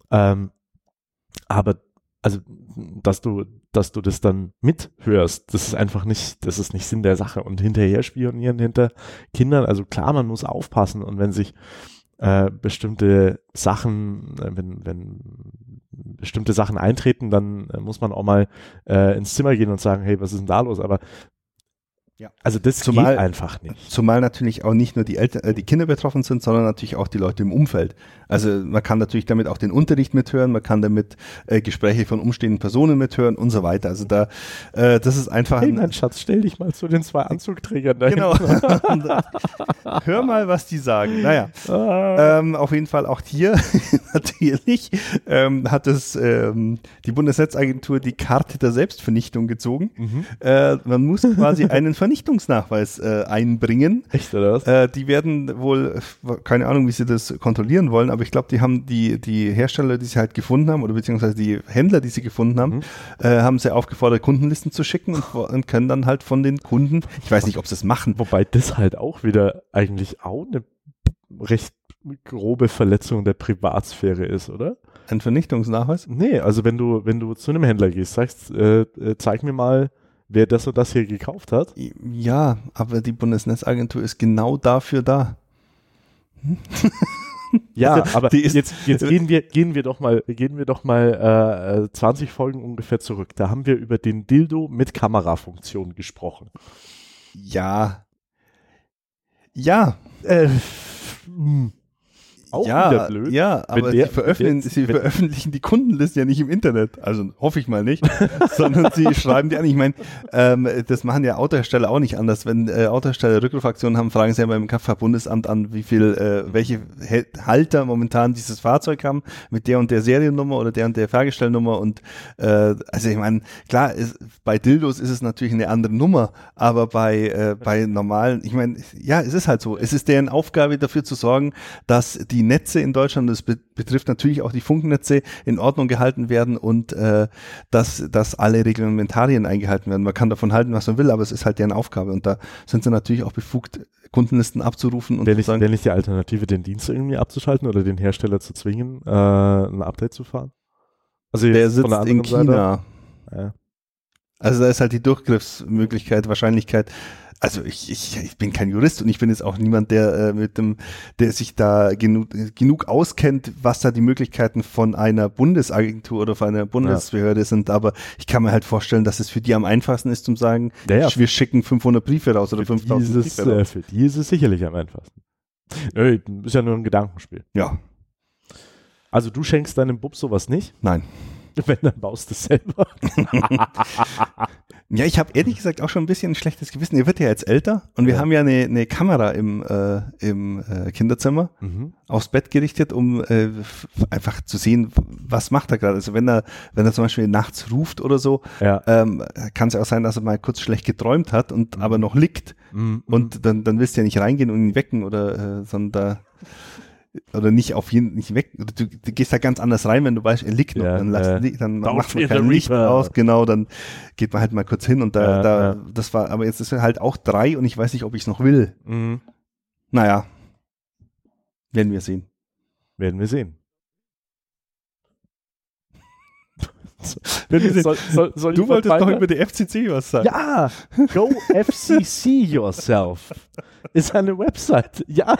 Aber also, dass du das dann mithörst, das ist nicht Sinn der Sache. Und hinterher spionieren hinter Kindern, also klar, man muss aufpassen und wenn sich bestimmte Sachen, wenn bestimmte Sachen eintreten, dann muss man auch mal ins Zimmer gehen und sagen, hey, was ist denn da los? Aber also das geht einfach nicht. Zumal natürlich auch nicht nur die Kinder betroffen sind, sondern natürlich auch die Leute im Umfeld. Also man kann natürlich damit auch den Unterricht mithören, man kann damit Gespräche von umstehenden Personen mithören und so weiter. Also das ist einfach... Hey, mein Schatz, stell dich mal zu den 2 Anzugträgern dahin. Genau. Hör mal, was die sagen. Naja, auf jeden Fall auch hier natürlich hat die Bundesnetzagentur die Karte der Selbstvernichtung gezogen. Man muss quasi einen Vernichtungsnachweis einbringen. Echt, oder was? Die werden wohl, keine Ahnung, wie sie das kontrollieren wollen, aber ich glaube, die haben die Hersteller, die sie halt gefunden haben, oder beziehungsweise die Händler, die sie gefunden haben, haben sie aufgefordert, Kundenlisten zu schicken und können dann halt von den Kunden, ich weiß nicht, ob sie es machen. Wobei das halt auch wieder eigentlich auch eine recht grobe Verletzung der Privatsphäre ist, oder? Ein Vernichtungsnachweis? Nee, also wenn du zu einem Händler gehst, sagst, zeig mir mal, wer das und das hier gekauft hat. Ja, aber die Bundesnetzagentur ist genau dafür da. Ja, aber jetzt gehen wir doch mal 20 Folgen ungefähr zurück. Da haben wir über den Dildo mit Kamerafunktion gesprochen. Ja. Auch wieder blöd. Ja, aber sie veröffentlichen die Kundenliste ja nicht im Internet. Also hoffe ich mal nicht. Sondern sie schreiben die an. Ich meine, das machen ja Autohersteller auch nicht anders. Wenn Autohersteller Rückrufaktionen haben, fragen sie ja beim Kraftfahrtbundesamt an, welche Halter momentan dieses Fahrzeug haben, mit der und der Seriennummer oder der und der Fahrgestellnummer. Und also ich meine, klar, bei Dildos ist es natürlich eine andere Nummer, aber bei normalen, ich meine, ja, es ist halt so. Es ist deren Aufgabe, dafür zu sorgen, dass die Netze in Deutschland, das betrifft natürlich auch die Funknetze, in Ordnung gehalten werden und dass alle Reglementarien eingehalten werden. Man kann davon halten, was man will, aber es ist halt deren Aufgabe und da sind sie natürlich auch befugt, Kundenlisten abzurufen. Und wäre nicht die Alternative, den Dienst irgendwie abzuschalten oder den Hersteller zu zwingen, ein Update zu fahren? Also der sitzt in China. Ja. Also da ist halt die Durchgriffsmöglichkeit, Wahrscheinlichkeit. Also ich bin kein Jurist und ich bin jetzt auch niemand, der sich da genug auskennt, was da die Möglichkeiten von einer Bundesagentur oder von einer Bundesbehörde sind. Aber ich kann mir halt vorstellen, dass es für die am einfachsten ist, zum sagen, wir schicken 500 Briefe raus oder 5000 Briefe raus. Für die ist es sicherlich am einfachsten. Ist ja nur ein Gedankenspiel. Ja. Also du schenkst deinem Bub sowas nicht? Nein. Wenn, dann baust du es selber. Ja, ich habe ehrlich gesagt auch schon ein bisschen ein schlechtes Gewissen. Ihr wird ja jetzt älter und wir haben ja eine Kamera im Kinderzimmer aufs Bett gerichtet, um einfach zu sehen, was macht er gerade. Also wenn er zum Beispiel nachts ruft oder so, kann es ja auch sein, dass er mal kurz schlecht geträumt hat und aber noch liegt. Und dann willst du ja nicht reingehen und ihn wecken oder sondern oder nicht nicht weg. Du gehst da ganz anders rein, wenn du weißt, er liegt noch. Dann macht man kein Licht aus. Genau, dann geht man halt mal kurz hin und das war, aber jetzt ist er halt auch 3 und ich weiß nicht, ob ich es noch will. Naja, werden wir sehen. Werden wir sehen. Du wolltest doch über die FCC was sagen. Ja, Go FCC Yourself ist eine Website. Ja,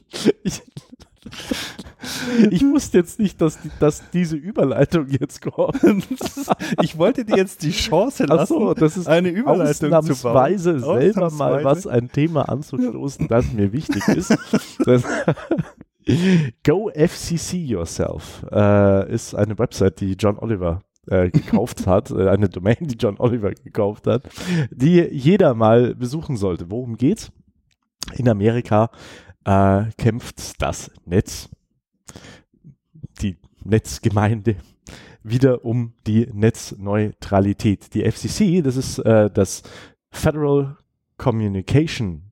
ich wusste jetzt nicht, dass diese Überleitung jetzt kommt. Ich wollte dir jetzt die Chance lassen, das ist eine Überleitung zu bauen. Selber mal ein Thema anzustoßen, das mir wichtig ist. Go FCC Yourself ist eine Website, die John Oliver gekauft hat, eine Domain, die John Oliver gekauft hat, die jeder mal besuchen sollte. Worum geht's? In Amerika kämpft das Netz, die Netzgemeinde, wieder um die Netzneutralität. Die FCC, das ist die Federal Communication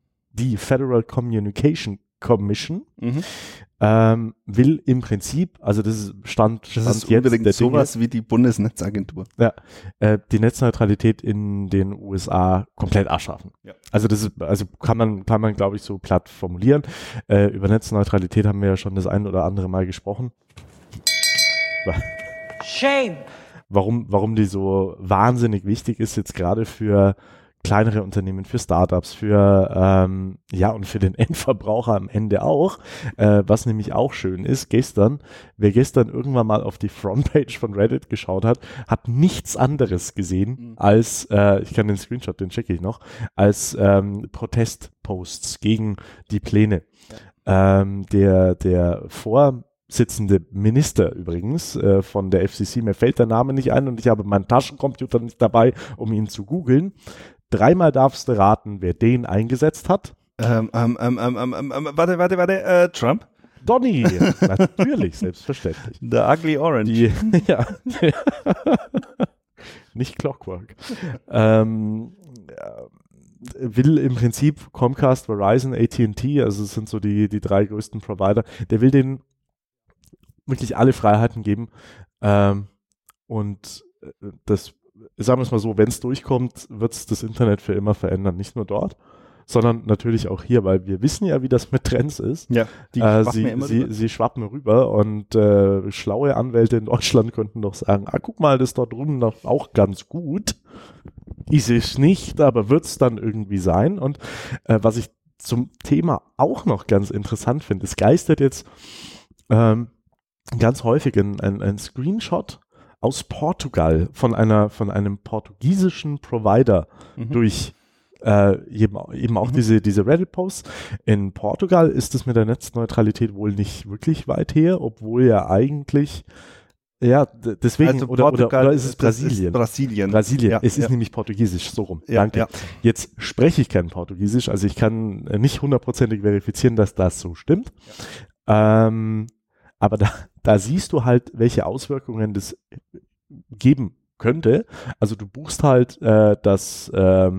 Commission, will im Prinzip, also das ist Stand ist jetzt sowas wie die Bundesnetzagentur. Ja, die Netzneutralität in den USA komplett abschaffen. Ja. Also kann man glaube ich so platt formulieren. Über Netzneutralität haben wir ja schon das ein oder andere Mal gesprochen. Shame. Warum die so wahnsinnig wichtig ist jetzt gerade für kleinere Unternehmen, für Startups, und für den Endverbraucher am Ende auch, was nämlich auch schön ist, wer gestern irgendwann mal auf die Frontpage von Reddit geschaut hat, hat nichts anderes gesehen als, ich kann den Screenshot, den checke ich noch, als Protestposts gegen die Pläne. Ja. Der vorsitzende Minister übrigens von der FCC, mir fällt der Name nicht ein und ich habe meinen Taschencomputer nicht dabei, um ihn zu googeln. 3-mal darfst du raten, wer den eingesetzt hat. Warte, Trump? Donny, natürlich, selbstverständlich. The Ugly Orange. Nicht Clockwork. Will im Prinzip Comcast, Verizon, AT&T, also es sind so die 3 größten Provider, der will denen wirklich alle Freiheiten geben und das, sagen wir es mal so, wenn es durchkommt, wird es das Internet für immer verändern. Nicht nur dort, sondern natürlich auch hier, weil wir wissen ja, wie das mit Trends ist. Ja, sie schwappen rüber und schlaue Anwälte in Deutschland könnten doch sagen, guck mal, das ist dort drüben doch auch ganz gut. Ist es nicht, aber wird es dann irgendwie sein. Und was ich zum Thema auch noch ganz interessant finde, es geistert jetzt ganz häufig ein Screenshot aus Portugal von einem portugiesischen Provider durch eben auch diese Reddit-Posts. In Portugal ist es mit der Netzneutralität wohl nicht wirklich weit her, obwohl ja eigentlich deswegen, also oder ist es Brasilien? Brasilien. Ja, es ist nämlich Portugiesisch, so rum. Ja, danke. Ja. Jetzt spreche ich kein Portugiesisch, also ich kann nicht 100%ig verifizieren, dass das so stimmt. Ja. Aber da siehst du halt, welche Auswirkungen das geben könnte. Also du buchst halt das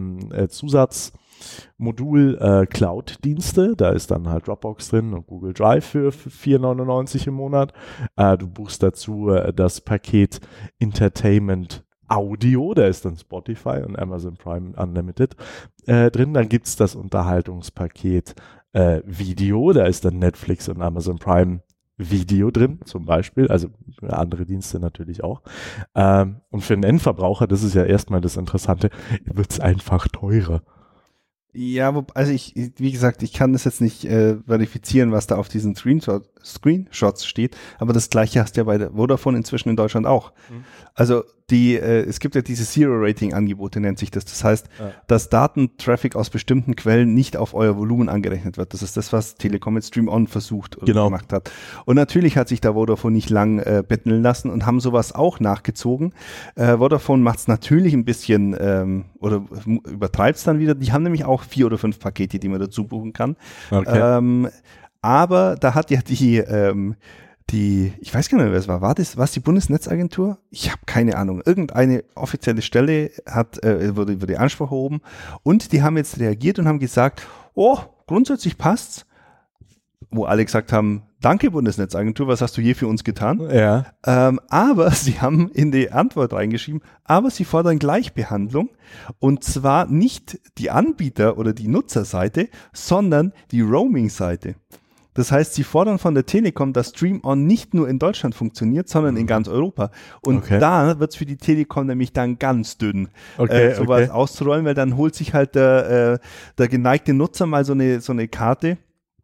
Zusatzmodul Cloud-Dienste, da ist dann halt Dropbox drin und Google Drive für 4,99 im Monat. Du buchst dazu das Paket Entertainment Audio, da ist dann Spotify und Amazon Prime Unlimited drin. Dann gibt es das Unterhaltungspaket Video, da ist dann Netflix und Amazon Prime Video drin, zum Beispiel, also andere Dienste natürlich auch. Und für den Endverbraucher, das ist ja erstmal das Interessante, wird es einfach teurer. Ja, also wie gesagt, ich kann das jetzt nicht verifizieren, was da auf diesem Screenshot Screenshots steht, aber das Gleiche hast du ja bei der Vodafone inzwischen in Deutschland auch. Also es gibt ja diese Zero-Rating-Angebote, nennt sich das. Das heißt, dass Datentraffic aus bestimmten Quellen nicht auf euer Volumen angerechnet wird. Das ist das, was Telekom mit Stream On versucht oder gemacht hat. Und natürlich hat sich da Vodafone nicht lang betteln lassen und haben sowas auch nachgezogen. Vodafone macht es natürlich ein bisschen oder übertreibt es dann wieder. Die haben nämlich auch 4 oder 5 Pakete, die man dazu buchen kann. Okay. Aber da hat ja die, ich weiß gar nicht mehr, wer es war. War es die Bundesnetzagentur? Ich habe keine Ahnung. Irgendeine offizielle Stelle wurde über die Anspruch erhoben und die haben jetzt reagiert und haben gesagt, oh, grundsätzlich passt's. Wo alle gesagt haben, danke Bundesnetzagentur, was hast du hier für uns getan? Ja. Aber sie haben in die Antwort reingeschrieben, aber sie fordern Gleichbehandlung und zwar nicht die Anbieter- oder die Nutzerseite, sondern die Roaming-Seite. Das heißt, sie fordern von der Telekom, dass Stream On nicht nur in Deutschland funktioniert, sondern in ganz Europa. Und da wird es für die Telekom nämlich dann ganz dünn, sowas auszurollen, weil dann holt sich halt der geneigte Nutzer mal so eine Karte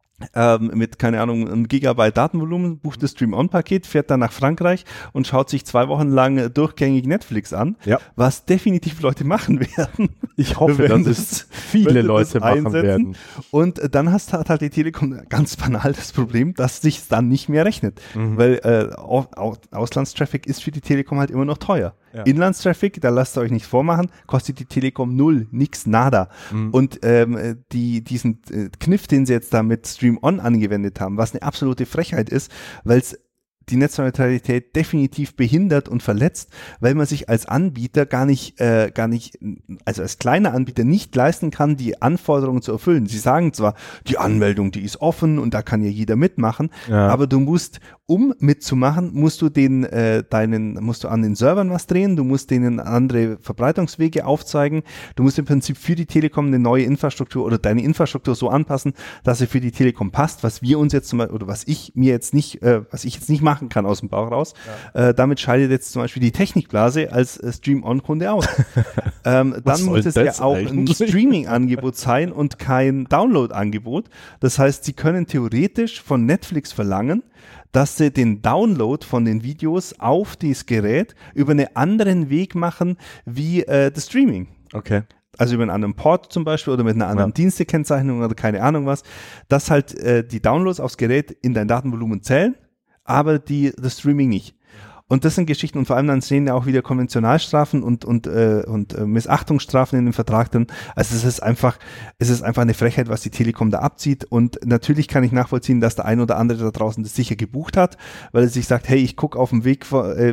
mit, keine Ahnung, 1 Gigabyte Datenvolumen, bucht das Stream-On-Paket, fährt dann nach Frankreich und schaut sich 2 Wochen lang durchgängig Netflix an, was definitiv Leute machen werden. Ich hoffe, dass es viele Leute machen werden. Und dann hat halt die Telekom ganz banal das Problem, dass sich dann nicht mehr rechnet, weil Auslandstraffic ist für die Telekom halt immer noch teuer. Ja. Inlandstraffic, da lasst ihr euch nichts vormachen, kostet die Telekom 0, nix, nada. Und diesen Kniff, den sie jetzt da mit Stream On angewendet haben, was eine absolute Frechheit ist, weil es die Netzneutralität definitiv behindert und verletzt, weil man sich als Anbieter gar nicht, also als kleiner Anbieter nicht leisten kann, die Anforderungen zu erfüllen. Sie sagen zwar, die Anmeldung, die ist offen und da kann ja jeder mitmachen, aber du musst, um mitzumachen, musst du musst du an den Servern was drehen, du musst denen andere Verbreitungswege aufzeigen, du musst im Prinzip für die Telekom eine neue Infrastruktur oder deine Infrastruktur so anpassen, dass sie für die Telekom passt, was wir uns jetzt zum Beispiel, oder was ich jetzt nicht machen kann aus dem Bauch raus. Damit scheidet jetzt zum Beispiel die Technikblase als Stream-On-Kunde aus. Dann muss es ja auch ein Streaming-Angebot sein und kein Download-Angebot. Das heißt, Sie können theoretisch von Netflix verlangen, dass sie den Download von den Videos auf dieses Gerät über einen anderen Weg machen wie das Streaming. Okay. Also über einen anderen Port zum Beispiel oder mit einer anderen Dienstekennzeichnung oder keine Ahnung was, dass halt die Downloads aufs Gerät in dein Datenvolumen zählen, aber das Streaming nicht. Und das sind Geschichten und vor allem dann sehen ja auch wieder Konventionalstrafen und Missachtungsstrafen in dem Vertrag drin. Also es ist einfach eine Frechheit, was die Telekom da abzieht und natürlich kann ich nachvollziehen, dass der ein oder andere da draußen das sicher gebucht hat, weil er sich sagt, hey, ich gucke auf dem Weg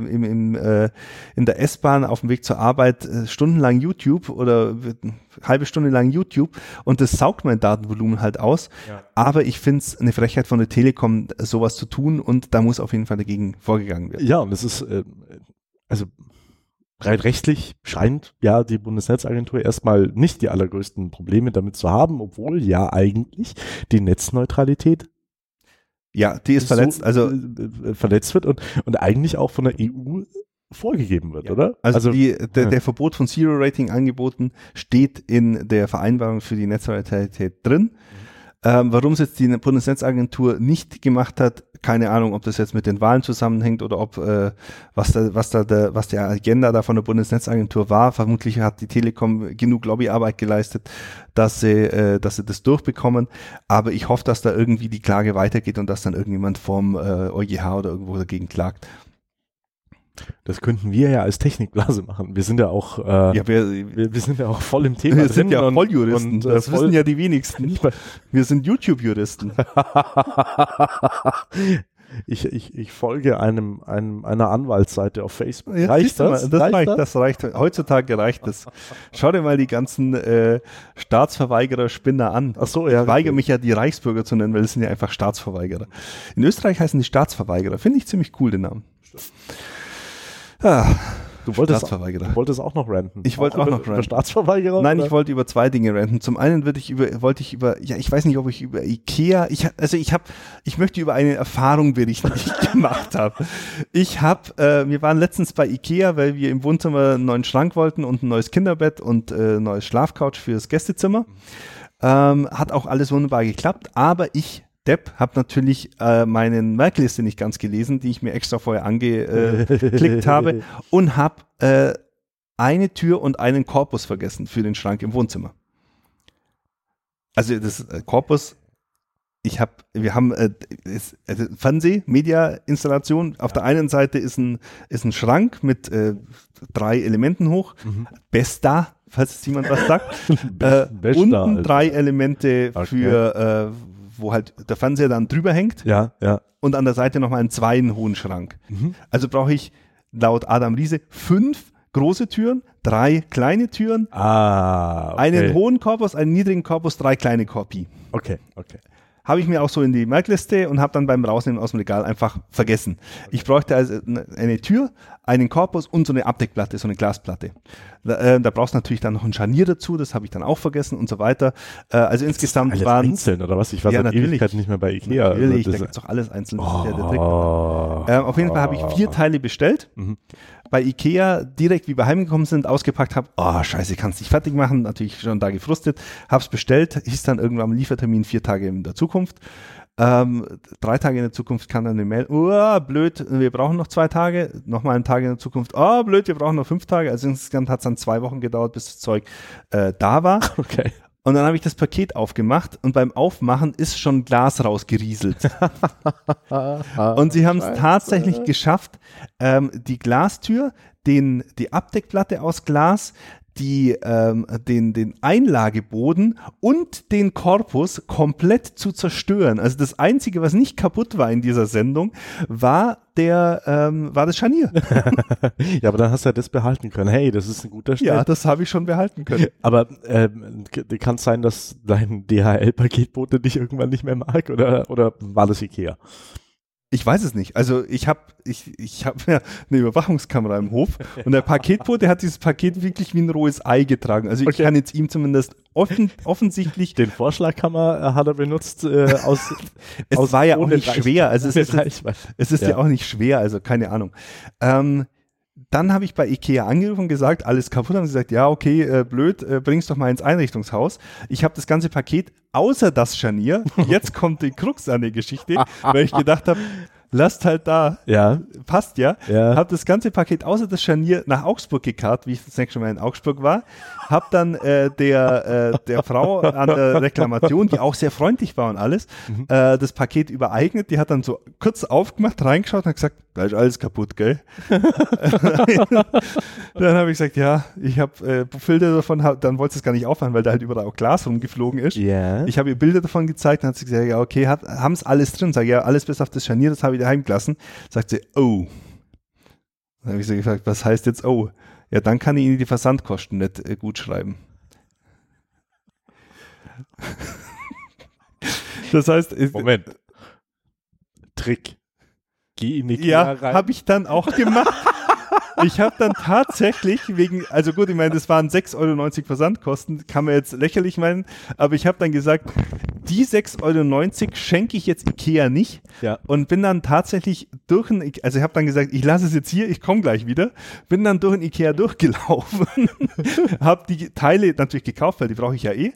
in der S-Bahn auf dem Weg zur Arbeit stundenlang YouTube oder halbe Stunde lang YouTube und das saugt mein Datenvolumen halt aus. Ja. Aber ich finde es eine Frechheit von der Telekom, sowas zu tun und da muss auf jeden Fall dagegen vorgegangen werden. Ja, und es ist, also rein rechtlich scheint ja die Bundesnetzagentur erstmal nicht die allergrößten Probleme damit zu haben, obwohl ja eigentlich die Netzneutralität die ist verletzt, verletzt wird und eigentlich auch von der EU vorgegeben wird, oder? Also der Verbot von Zero-Rating-Angeboten steht in der Vereinbarung für die Netzneutralität drin. Warum es jetzt die Bundesnetzagentur nicht gemacht hat, keine Ahnung, ob das jetzt mit den Wahlen zusammenhängt oder ob was die Agenda da von der Bundesnetzagentur war. Vermutlich hat die Telekom genug Lobbyarbeit geleistet, dass sie das durchbekommen. Aber ich hoffe, dass da irgendwie die Klage weitergeht und dass dann irgendjemand vom EuGH oder irgendwo dagegen klagt. Das könnten wir ja als Technikblase machen. Wir sind ja auch, wir sind ja auch voll im Thema. Wir sind ja Volljuristen. Das wissen ja die wenigsten. Wir sind YouTube-Juristen. Ich folge einer Anwaltsseite auf Facebook. Ja, reicht das? Das reicht. Heutzutage reicht das. Schau dir mal die ganzen Staatsverweigerer-Spinner an. Ach so, ja. Ich weigere mich ja, die Reichsbürger zu nennen, weil das sind ja einfach Staatsverweigerer. In Österreich heißen die Staatsverweigerer. Finde ich ziemlich cool, den Namen. Du wolltest auch noch ranten. Ich wollte auch noch ranten. Über Staatsverweigerer? Nein, ich wollte über 2 Dinge ranten. Zum einen ich weiß nicht, ob ich über Ikea, ich möchte über eine Erfahrung berichten, die ich gemacht habe. Wir waren letztens bei Ikea, weil wir im Wohnzimmer einen neuen Schrank wollten und ein neues Kinderbett und neues Schlafcouch fürs Gästezimmer. Hat auch alles wunderbar geklappt, aber ich Depp, habe natürlich meinen Merkliste nicht ganz gelesen, die ich mir extra vorher angeklickt habe und habe eine Tür und einen Korpus vergessen für den Schrank im Wohnzimmer. Also das Korpus, wir haben Fernseh-Media-Installation. Auf der einen Seite ist ein Schrank mit 3 Elementen hoch. Besta, falls es jemand was sagt. Unten 3 Elemente für, wo halt der Fernseher dann drüber hängt. Ja. Und an der Seite nochmal einen 2 hohen Schrank. Also brauche ich laut Adam Riese 5 große Türen, 3 kleine Türen, einen hohen Korpus, einen niedrigen Korpus, 3 kleine Korpi. Okay. Habe ich mir auch so in die Merkliste und habe dann beim Rausnehmen aus dem Regal einfach vergessen. Ich bräuchte also eine Tür, einen Korpus und so eine Abdeckplatte, so eine Glasplatte. Da brauchst du natürlich dann noch ein Scharnier dazu, das habe ich dann auch vergessen und so weiter. Also insgesamt waren es einzeln oder was? Ich war seit Ewigkeiten nicht mehr bei Ikea. Natürlich, da gibt es doch alles einzeln. Das ist ja der Trick. Auf jeden Fall habe ich 4 Teile bestellt. Bei Ikea, direkt wie wir heimgekommen sind, ausgepackt habe, scheiße, kannst nicht fertig machen, natürlich schon da gefrustet, hab's bestellt, hieß dann irgendwann am Liefertermin 4 Tage in der Zukunft. 3 Tage in der Zukunft kam dann eine Mail, blöd, wir brauchen noch 2 Tage, nochmal einen Tag in der Zukunft, blöd, wir brauchen noch 5 Tage, also insgesamt hat es dann 2 Wochen gedauert, bis das Zeug da war. Okay. Und dann habe ich das Paket aufgemacht und beim Aufmachen ist schon Glas rausgerieselt. Und sie haben es tatsächlich geschafft, die Glastür, die Abdeckplatte aus Glas, den Einlageboden und den Korpus komplett zu zerstören. Also das Einzige, was nicht kaputt war in dieser Sendung, war das Scharnier. Ja, aber dann hast du ja das behalten können. Hey, das ist ein guter Schnitt. Ja, das habe ich schon behalten können. Aber kann es sein, dass dein DHL-Paketbote dich irgendwann nicht mehr mag oder war das Ikea? Ich weiß es nicht. Also ich hab ja eine Überwachungskamera im Hof und der Paketbote hat dieses Paket wirklich wie ein rohes Ei getragen. Also ich kann jetzt ihm zumindest offensichtlich... Den Vorschlaghammer hat er benutzt es war ja auch nicht schwer. Also es ist ja auch nicht schwer, also keine Ahnung. Dann habe ich bei Ikea angerufen und gesagt, alles kaputt. Haben sie gesagt, ja, okay, blöd, bring's doch mal ins Einrichtungshaus. Ich habe das ganze Paket, außer das Scharnier, jetzt kommt die Krux an der Geschichte, weil ich gedacht habe, lasst halt da, passt ja. Habe das ganze Paket außer das Scharnier nach Augsburg gekarrt, wie ich das nächste Mal in Augsburg war. Habe dann der Frau an der Reklamation, die auch sehr freundlich war und alles, das Paket übereignet. Die hat dann so kurz aufgemacht, reingeschaut und hat gesagt, da ist alles kaputt, gell? Dann habe ich gesagt, ja, ich habe Bilder davon, dann wollte sie es gar nicht aufmachen, weil da halt überall auch Glas rumgeflogen ist. Yeah. Ich habe ihr Bilder davon gezeigt und hat sie gesagt, ja, okay, haben es alles drin. Sag ja, alles bis auf das Scharnier, das habe ich daheim gelassen. Sagt sie, oh. Dann habe ich sie gefragt, was heißt jetzt oh? Ja, dann kann ich Ihnen die Versandkosten nicht gut schreiben. Das heißt... Moment. Trick. Geh in die Ikea rein. Ja, habe ich dann auch gemacht. Ich habe dann tatsächlich also gut, ich meine, das waren 6,90 € Versandkosten, kann man jetzt lächerlich meinen, aber ich habe dann gesagt, die 6,90 € schenke ich jetzt Ikea nicht und bin dann tatsächlich also ich habe dann gesagt, ich lasse es jetzt hier, ich komme gleich wieder, bin dann durch den Ikea durchgelaufen, habe die Teile natürlich gekauft, weil die brauche ich ja eh.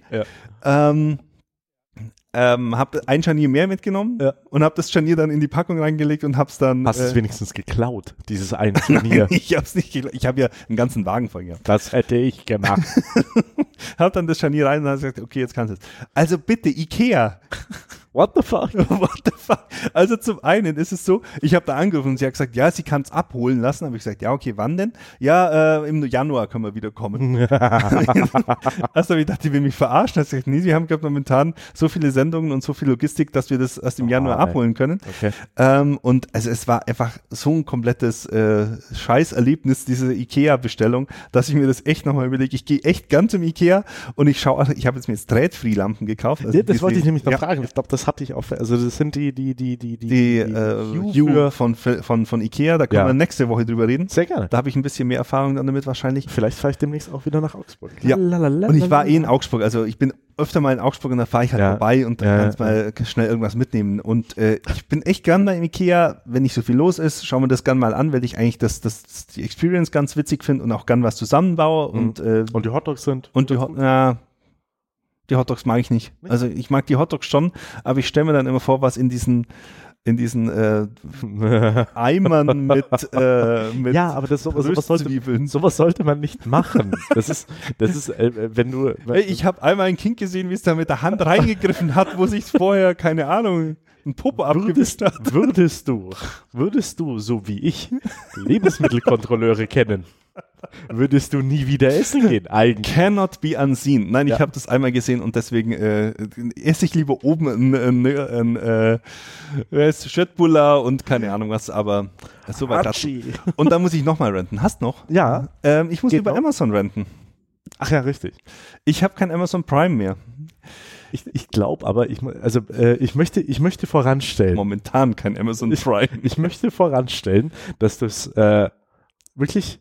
Habe ein Scharnier mehr mitgenommen und habe das Scharnier dann in die Packung reingelegt und habe es dann... Hast du es wenigstens geklaut, dieses eine Scharnier? Nein, ich habe es nicht geklaut. Ich habe ja einen ganzen Wagen voll gehabt. Das hätte ich gemacht. Habe dann das Scharnier rein und habe gesagt, okay, jetzt kannst du es. Also bitte, Ikea. What the fuck? What the fuck? Also zum einen ist es so, ich habe da angerufen und sie hat gesagt, ja, sie kann es abholen lassen. Habe ich gesagt, ja, okay, wann denn? Ja, im Januar können wir wieder kommen. Erst habe ich gedacht, die will mich verarschen. Habe ich gesagt, nee, wir haben momentan so viele Sendungen und so viel Logistik, dass wir das erst im Januar abholen können. Okay. Und also es war einfach so ein komplettes Scheißerlebnis, diese Ikea-Bestellung, dass ich mir das echt nochmal überlege. Ich gehe echt ganz im Ikea und ich schaue, ich habe jetzt mir jetzt Draht-Free-Lampen gekauft. Also das wollte ich nämlich noch fragen. Ich glaube, das hatte ich auch, also das sind die Hue von Ikea, da können wir nächste Woche drüber reden. Sehr gerne. Da habe ich ein bisschen mehr Erfahrung dann damit wahrscheinlich. Vielleicht fahre ich demnächst auch wieder nach Augsburg. Ja, und ich war in Augsburg, also ich bin öfter mal in Augsburg und da fahre ich halt vorbei und dann kannst mal schnell irgendwas mitnehmen und ich bin echt gern beim Ikea, wenn nicht so viel los ist, schauen wir das gern mal an, weil ich eigentlich die Experience ganz witzig finde und auch gern was zusammenbaue und die Hotdogs sind. Und Die Hotdogs mag ich nicht. Also ich mag die Hotdogs schon, aber ich stelle mir dann immer vor, was in diesen Eimern mit ja, aber sowas sollte man nicht machen. Das ist wenn du... Hey, ich habe einmal ein Kind gesehen, wie es da mit der Hand reingegriffen hat, wo sich vorher, keine Ahnung, ein Popo abgewischt hat. Würdest du, so wie ich, Lebensmittelkontrolleure kennen, würdest du nie wieder essen gehen, eigentlich. Cannot be unseen. Nein, ich habe das einmal gesehen und deswegen esse ich lieber oben ein Schöttbullar und keine Ahnung was, aber so weit dazu. Und dann muss ich nochmal renten. Hast noch? Ja. Ich muss über Amazon renten. Ach ja, richtig. Ich habe kein Amazon Prime mehr. Ich glaube aber, ich möchte voranstellen. Momentan kein Amazon Prime. Ich möchte voranstellen, dass das wirklich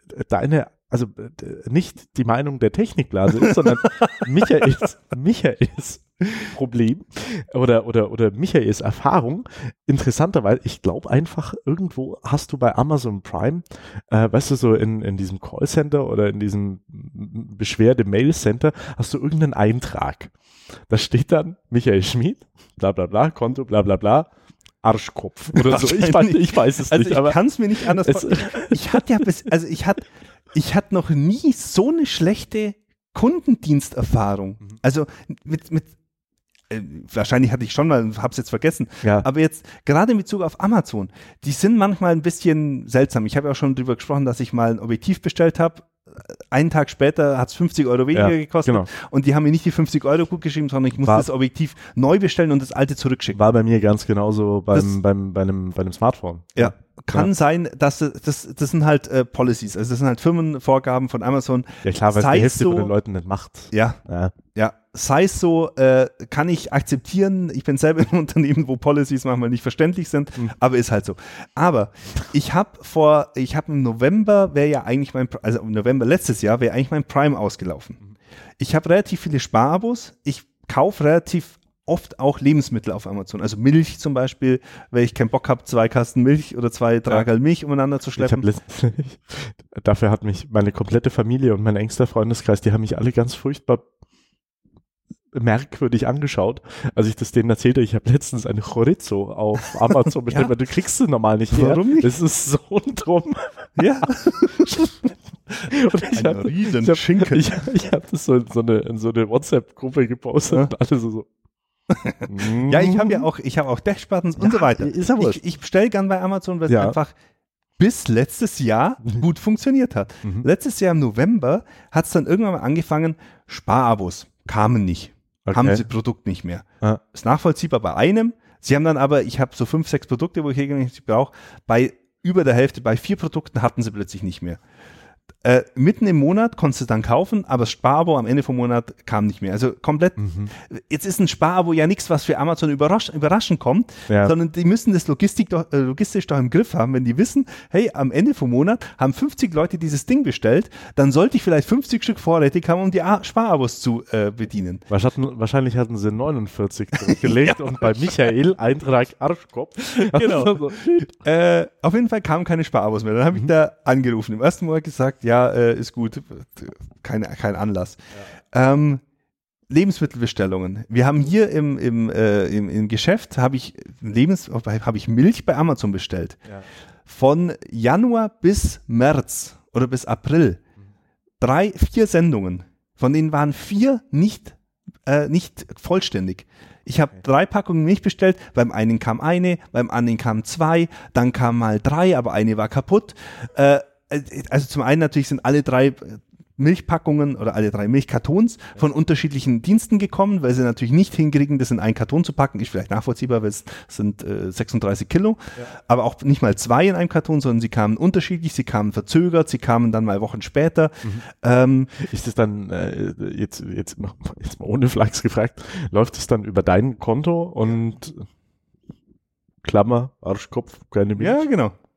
nicht die Meinung der Technikblase ist, sondern Michaels Problem oder Michaels Erfahrung. Interessanterweise, ich glaube einfach, irgendwo hast du bei Amazon Prime, weißt du, so in diesem Callcenter oder in diesem Beschwerde-Mail-Center, hast du irgendeinen Eintrag. Da steht dann Michael Schmid, bla bla bla, Konto, bla bla bla, Arschkopf oder so. Ich weiß es nicht. Also ich kann es mir nicht anders vorstellen. Ich hatte noch nie so eine schlechte Kundendiensterfahrung. Also wahrscheinlich hatte ich schon mal, habe es jetzt vergessen, aber jetzt gerade in Bezug auf Amazon, die sind manchmal ein bisschen seltsam. Ich habe ja auch schon drüber gesprochen, dass ich mal ein Objektiv bestellt habe. Einen Tag später hat es 50 € weniger gekostet und die haben mir nicht die 50 € gut geschrieben, sondern ich musste das Objektiv neu bestellen und das alte zurückschicken. War bei mir ganz genauso bei einem Smartphone. Ja, kann sein, dass das sind halt Policies, also das sind halt Firmenvorgaben von Amazon. Ja klar, weil es die Hälfte von den Leuten nicht macht. Ja. Sei es so, kann ich akzeptieren. Ich bin selber im Unternehmen, wo Policies manchmal nicht verständlich sind, aber ist halt so. Aber ich habe im November im November letztes Jahr wäre eigentlich mein Prime ausgelaufen. Ich habe relativ viele Sparabos. Ich kaufe relativ oft auch Lebensmittel auf Amazon. Also Milch zum Beispiel, wenn ich keinen Bock habe, 2 Kasten Milch oder 2 Tragerl Milch umeinander zu schleppen. Dafür hat mich meine komplette Familie und mein engster Freundeskreis, die haben mich alle ganz furchtbar merkwürdig angeschaut, als ich das denen erzählte. Ich habe letztens eine Chorizo auf Amazon bestellt, weil du kriegst sie normal nicht her. Warum nicht? Das ist so ein Drum. Ja. Und ich habe das so in so eine WhatsApp-Gruppe gepostet und alle so. Ja, ich habe auch Dashbuttons und so weiter. Ist ja wurscht. Ich bestelle gern bei Amazon, weil es einfach bis letztes Jahr gut funktioniert hat. Letztes Jahr im November hat es dann irgendwann mal angefangen, Sparabos kamen nicht. Okay. Haben sie Produkt nicht mehr. Ist nachvollziehbar bei einem. Sie haben dann aber, ich habe so 5, 6 Produkte, wo ich regelmäßig brauche, bei über der Hälfte, bei 4 Produkten hatten sie plötzlich nicht mehr. Mitten im Monat konntest du dann kaufen, aber das Sparabo am Ende vom Monat kam nicht mehr. Also komplett, jetzt ist ein Sparabo ja nichts, was für Amazon überraschend kommt, sondern die müssen das logistisch doch im Griff haben, wenn die wissen, hey, am Ende vom Monat haben 50 Leute dieses Ding bestellt, dann sollte ich vielleicht 50 Stück vorrätig haben, um die Sparabos zu bedienen. Wahrscheinlich hatten sie 49 zurückgelegt und bei Michael Eintrag Arschkopf. Genau. Auf jeden Fall kamen keine Sparabos mehr. Dann habe ich da angerufen. Im ersten Monat gesagt, ist gut, kein Anlass. Ja. Lebensmittelbestellungen. Wir haben hier im Geschäft, habe ich Milch bei Amazon bestellt. Ja. Von Januar bis März oder bis April. 4 Sendungen. Von denen waren 4 nicht vollständig. Ich habe 3 Packungen Milch bestellt, beim einen kam eine, beim anderen kam 2, dann kam mal 3, aber eine war kaputt. Also zum einen natürlich sind alle 3 Milchpackungen oder alle 3 Milchkartons von unterschiedlichen Diensten gekommen, weil sie natürlich nicht hinkriegen, das in einen Karton zu packen. Ist vielleicht nachvollziehbar, weil es sind 36 Kilo, aber auch nicht mal 2 in einem Karton, sondern sie kamen unterschiedlich, sie kamen verzögert, sie kamen dann mal Wochen später. Ist das dann, jetzt mal ohne Flachs gefragt, läuft es dann über dein Konto und Klammer, Arschkopf, keine Milch? Ja, genau.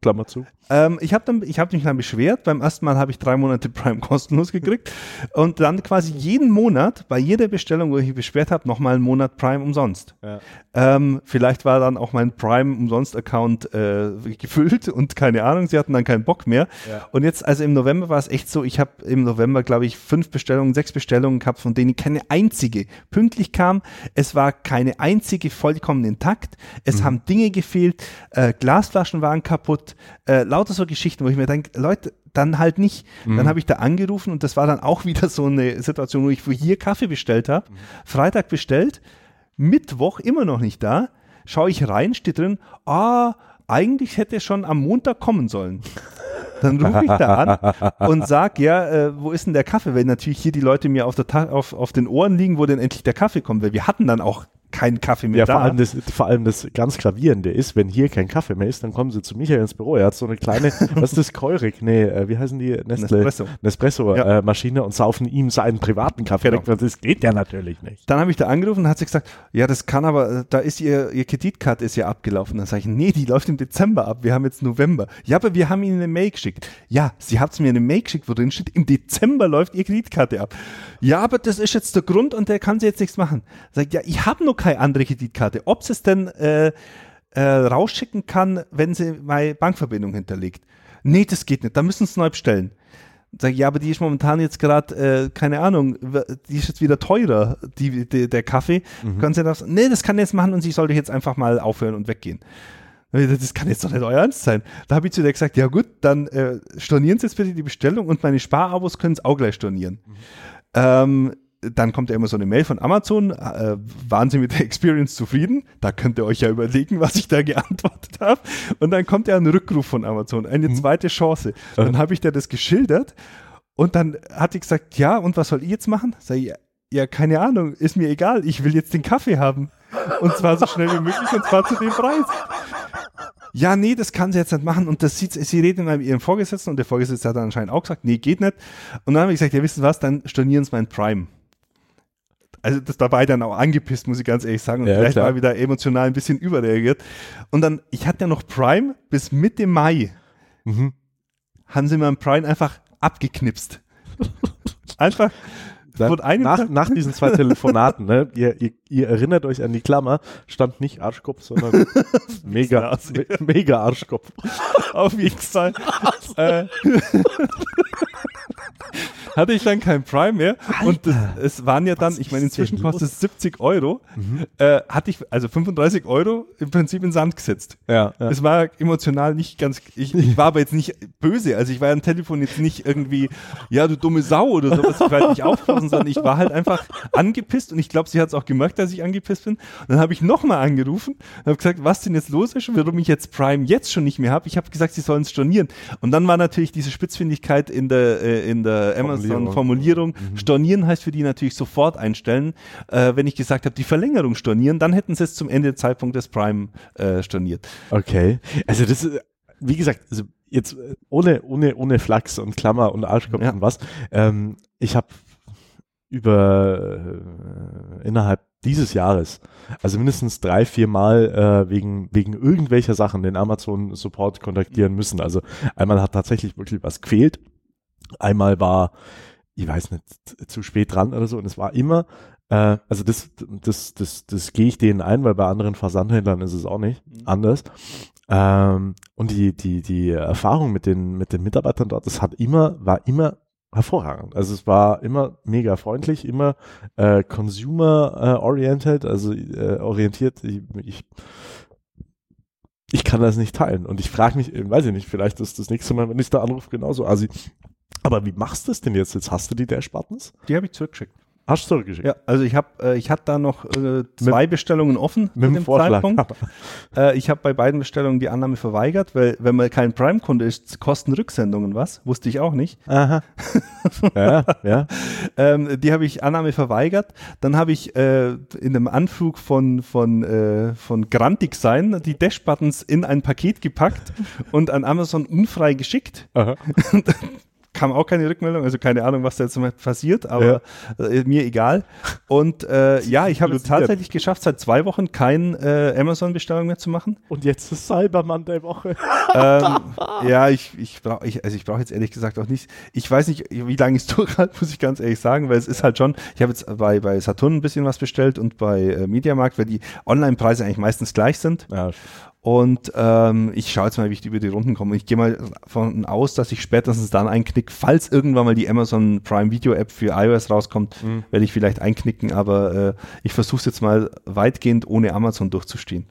Klammer zu. Ich hab mich dann beschwert. Beim ersten Mal habe ich 3 Monate Prime kostenlos gekriegt und dann quasi jeden Monat bei jeder Bestellung, wo ich mich beschwert habe, nochmal einen Monat Prime umsonst. Ja. Vielleicht war dann auch mein Prime-Umsonst-Account gefüllt und keine Ahnung, sie hatten dann keinen Bock mehr. Ja. Und jetzt, also im November war es echt so, ich habe im November, glaube ich, 6 Bestellungen gehabt, von denen keine einzige pünktlich kam. Es war keine einzige vollkommen intakt. Es haben Dinge gefehlt, Glasflaschen waren kaputt, lauter so Geschichten, wo ich mir denke, Leute, dann halt nicht. Dann habe ich da angerufen und das war dann auch wieder so eine Situation, wo ich hier Kaffee bestellt habe, Freitag bestellt, Mittwoch immer noch nicht da, schaue ich rein, steht drin, eigentlich hätte es schon am Montag kommen sollen. Dann rufe ich da an und sage, wo ist denn der Kaffee? Weil natürlich hier die Leute mir auf den Ohren liegen, wo denn endlich der Kaffee kommt, weil wir hatten dann auch keinen Kaffee mehr da. Vor allem das ganz Gravierende ist, wenn hier kein Kaffee mehr ist, dann kommen sie zu Michael ins Büro. Er hat so eine kleine, was ist das, Keurig? Nee, wie heißen die? Nespresso-Maschine und saufen ihm seinen privaten Kaffee weg. Das geht ja natürlich nicht. Dann habe ich da angerufen und hat sie gesagt, ja, das kann aber, da ist ihr Kreditkarte ist ja abgelaufen. Dann sage ich, nee, die läuft im Dezember ab. Wir haben jetzt November. Ja, aber wir haben Ihnen eine Mail geschickt. Ja, sie hat mir eine Mail geschickt, wo drin steht, im Dezember läuft Ihre Kreditkarte ab. Ja, aber das ist jetzt der Grund und der kann sie jetzt nichts machen. Sag ich, ja, ich habe noch keine andere Kreditkarte. Ob sie es denn rausschicken kann, wenn sie meine Bankverbindung hinterlegt. Nee, das geht nicht. Da müssen sie es neu bestellen. Sag ich, ja, aber die ist momentan jetzt gerade, keine Ahnung, die ist jetzt wieder teurer, der Kaffee. Können Sie das? Nee, das kann jetzt machen und sie sollte jetzt einfach mal aufhören und weggehen. Das kann jetzt doch nicht euer Ernst sein. Da habe ich zu der gesagt, ja gut, dann stornieren Sie jetzt bitte die Bestellung und meine Sparabos können es auch gleich stornieren. Dann kommt ja immer so eine Mail von Amazon, waren Sie mit der Experience zufrieden? Da könnt ihr euch ja überlegen, was ich da geantwortet habe. Und dann kommt ja ein Rückruf von Amazon, eine zweite Chance. Dann habe ich da das geschildert und dann hat die gesagt, ja, und was soll ich jetzt machen? Sag ich, ja, keine Ahnung, ist mir egal, ich will jetzt den Kaffee haben. Und zwar so schnell wie möglich und zwar zu dem Preis. Ja, nee, das kann sie jetzt nicht machen. Und sie redet mit ihrem Vorgesetzten und der Vorgesetzte hat dann anscheinend auch gesagt, nee, geht nicht. Und dann habe ich gesagt, ja, wissen Sie was, dann stornieren Sie mein Prime. Also das dabei dann auch angepisst, muss ich ganz ehrlich sagen. Und vielleicht klar. War wieder emotional ein bisschen überreagiert. Und dann, ich hatte ja noch Prime bis Mitte Mai. Haben sie mein Prime einfach abgeknipst. Einfach nach diesen 2 Telefonaten, ne, ihr erinnert euch an die Klammer, stand nicht Arschkopf, sondern mega Arschkopf. Auf jeden Fall. Hatte ich dann kein Prime mehr. Alter, und es waren ja dann, ich meine, inzwischen kostet es 70 €. Hatte ich also 35 € im Prinzip in den Sand gesetzt. Ja. Es war emotional nicht ganz, ich war aber jetzt nicht böse, also ich war am Telefon jetzt nicht irgendwie, ja, du dumme Sau oder sowas, ich war halt nicht aufpassen, sondern ich war halt einfach angepisst und ich glaube, sie hat es auch gemerkt, dass ich angepisst bin. Und dann habe ich nochmal angerufen und habe gesagt, was denn jetzt los ist, warum ich jetzt Prime jetzt schon nicht mehr habe. Ich habe gesagt, sie sollen es stornieren. Und dann war natürlich diese Spitzfindigkeit in der Amazon-Formulierung. Stornieren heißt für die natürlich sofort einstellen. Wenn ich gesagt habe, die Verlängerung stornieren, dann hätten sie es zum Ende Zeitpunkt des Prime storniert. Okay. Also das ist, wie gesagt, also jetzt ohne Flachs und Klammer und Arschkopf und was. Ich habe innerhalb dieses Jahres, also mindestens 3-4 Mal wegen irgendwelcher Sachen den Amazon-Support kontaktieren müssen. Also einmal hat tatsächlich wirklich was gefehlt. Einmal war, ich weiß nicht, zu spät dran oder so und es war immer, also das gehe ich denen ein, weil bei anderen Versandhändlern ist es auch nicht anders. Und die Erfahrung mit den Mitarbeitern dort, war immer hervorragend. Also es war immer mega freundlich, immer consumer-oriented, also orientiert. Ich kann das nicht teilen. Und ich frage mich, weiß ich nicht, vielleicht ist das nächste Mal, wenn ich da anrufe, genauso assi. Aber wie machst du das denn jetzt? Jetzt hast du die Dash-Buttons? Die habe ich zurückgeschickt. Hast du zurückgeschickt? Ja, also ich hatte da noch 2 Bestellungen offen mit dem Zeitpunkt. Ich habe bei beiden Bestellungen die Annahme verweigert, weil wenn man kein Prime-Kunde ist, kosten Rücksendungen was. Wusste ich auch nicht. Aha. Ja. Die habe ich Annahme verweigert. Dann habe ich in einem Anflug von Grantig-Sein die Dash-Buttons in ein Paket gepackt und an Amazon unfrei geschickt. Aha. kam auch keine Rückmeldung, also keine Ahnung, was da jetzt mal passiert, aber mir egal. Und ich habe es tatsächlich geschafft, seit 2 Wochen keine Amazon-Bestellung mehr zu machen. Und jetzt ist Cyberman der Woche. Ich brauche jetzt ehrlich gesagt auch nicht, ich weiß nicht, wie lange ich es durchhalte, muss ich ganz ehrlich sagen, weil es ist halt schon, ich habe jetzt bei Saturn ein bisschen was bestellt und bei Mediamarkt, weil die Online-Preise eigentlich meistens gleich sind. Ja. Und ich schaue jetzt mal, wie ich über die Runden komme. Ich gehe mal davon aus, dass ich spätestens dann einknicke, falls irgendwann mal die Amazon Prime Video App für iOS rauskommt, werde ich vielleicht einknicken, aber ich versuche es jetzt mal weitgehend ohne Amazon durchzustehen.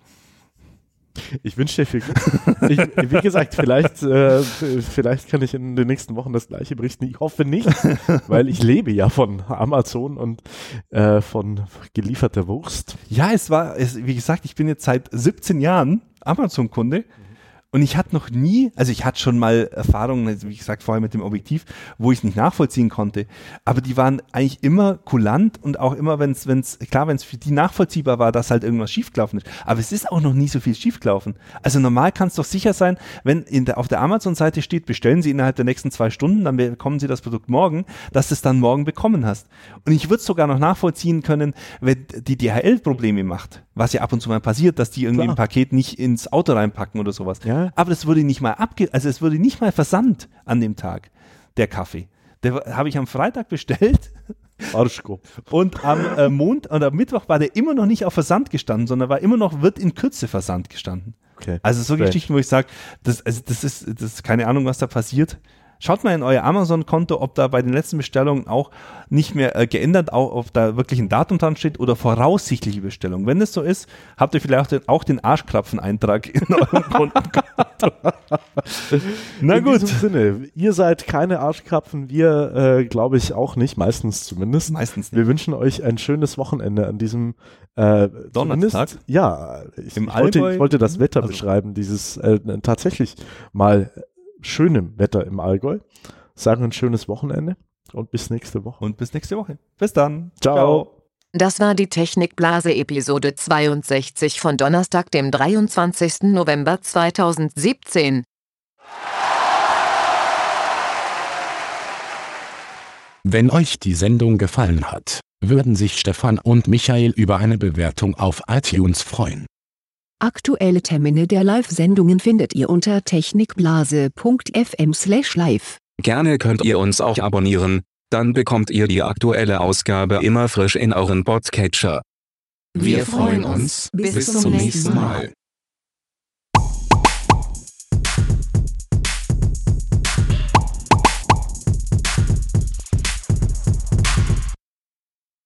Ich wünsche dir viel Glück. Wie gesagt, vielleicht kann ich in den nächsten Wochen das Gleiche berichten. Ich hoffe nicht, weil ich lebe ja von Amazon und von gelieferter Wurst. Ja, wie gesagt, ich bin jetzt seit 17 Jahren Amazon-Kunde. Und ich hatte noch nie, also ich hatte schon mal Erfahrungen, wie gesagt, vorher mit dem Objektiv, wo ich es nicht nachvollziehen konnte. Aber die waren eigentlich immer kulant und auch immer, wenn es für die nachvollziehbar war, dass halt irgendwas schiefgelaufen ist. Aber es ist auch noch nie so viel schiefgelaufen. Also normal kann es doch sicher sein, wenn auf der Amazon-Seite steht, bestellen Sie innerhalb der nächsten 2 Stunden, dann bekommen Sie das Produkt morgen, dass du es dann morgen bekommen hast. Und ich würde es sogar noch nachvollziehen können, wenn die DHL Probleme macht. Was ja ab und zu mal passiert, dass die irgendwie ein Paket nicht ins Auto reinpacken oder sowas. Ja. Aber das wurde nicht mal es wurde nicht mal versandt an dem Tag, der Kaffee. Der habe ich am Freitag bestellt. Arschko. Und am Mittwoch war der immer noch nicht auf Versand gestanden, sondern wird in Kürze Versand gestanden. Okay. Also so Geschichten, wo ich sage, das ist keine Ahnung, was da passiert. Schaut mal in euer Amazon-Konto, ob da bei den letzten Bestellungen auch nicht mehr geändert, ob da wirklich ein Datum dran steht oder voraussichtliche Bestellung. Wenn das so ist, habt ihr vielleicht auch den Arschkrapfen-Eintrag in eurem Konto. Na gut. In diesem Sinne, ihr seid keine Arschkrapfen, wir glaube ich auch nicht, meistens zumindest. Meistens nicht. Wir wünschen euch ein schönes Wochenende an diesem Donnerstag. Ja, ich wollte das Wetter beschreiben, dieses tatsächlich mal schönem Wetter im Allgäu. Sagen ein schönes Wochenende und bis nächste Woche. Bis dann. Ciao. Das war die Technikblase Episode 62 von Donnerstag, dem 23. November 2017. Wenn euch die Sendung gefallen hat, würden sich Stefan und Michael über eine Bewertung auf iTunes freuen. Aktuelle Termine der Live-Sendungen findet ihr unter technikblase.fm/live. Gerne könnt ihr uns auch abonnieren, dann bekommt ihr die aktuelle Ausgabe immer frisch in euren Podcatcher. Wir freuen uns. Bis zum nächsten Mal.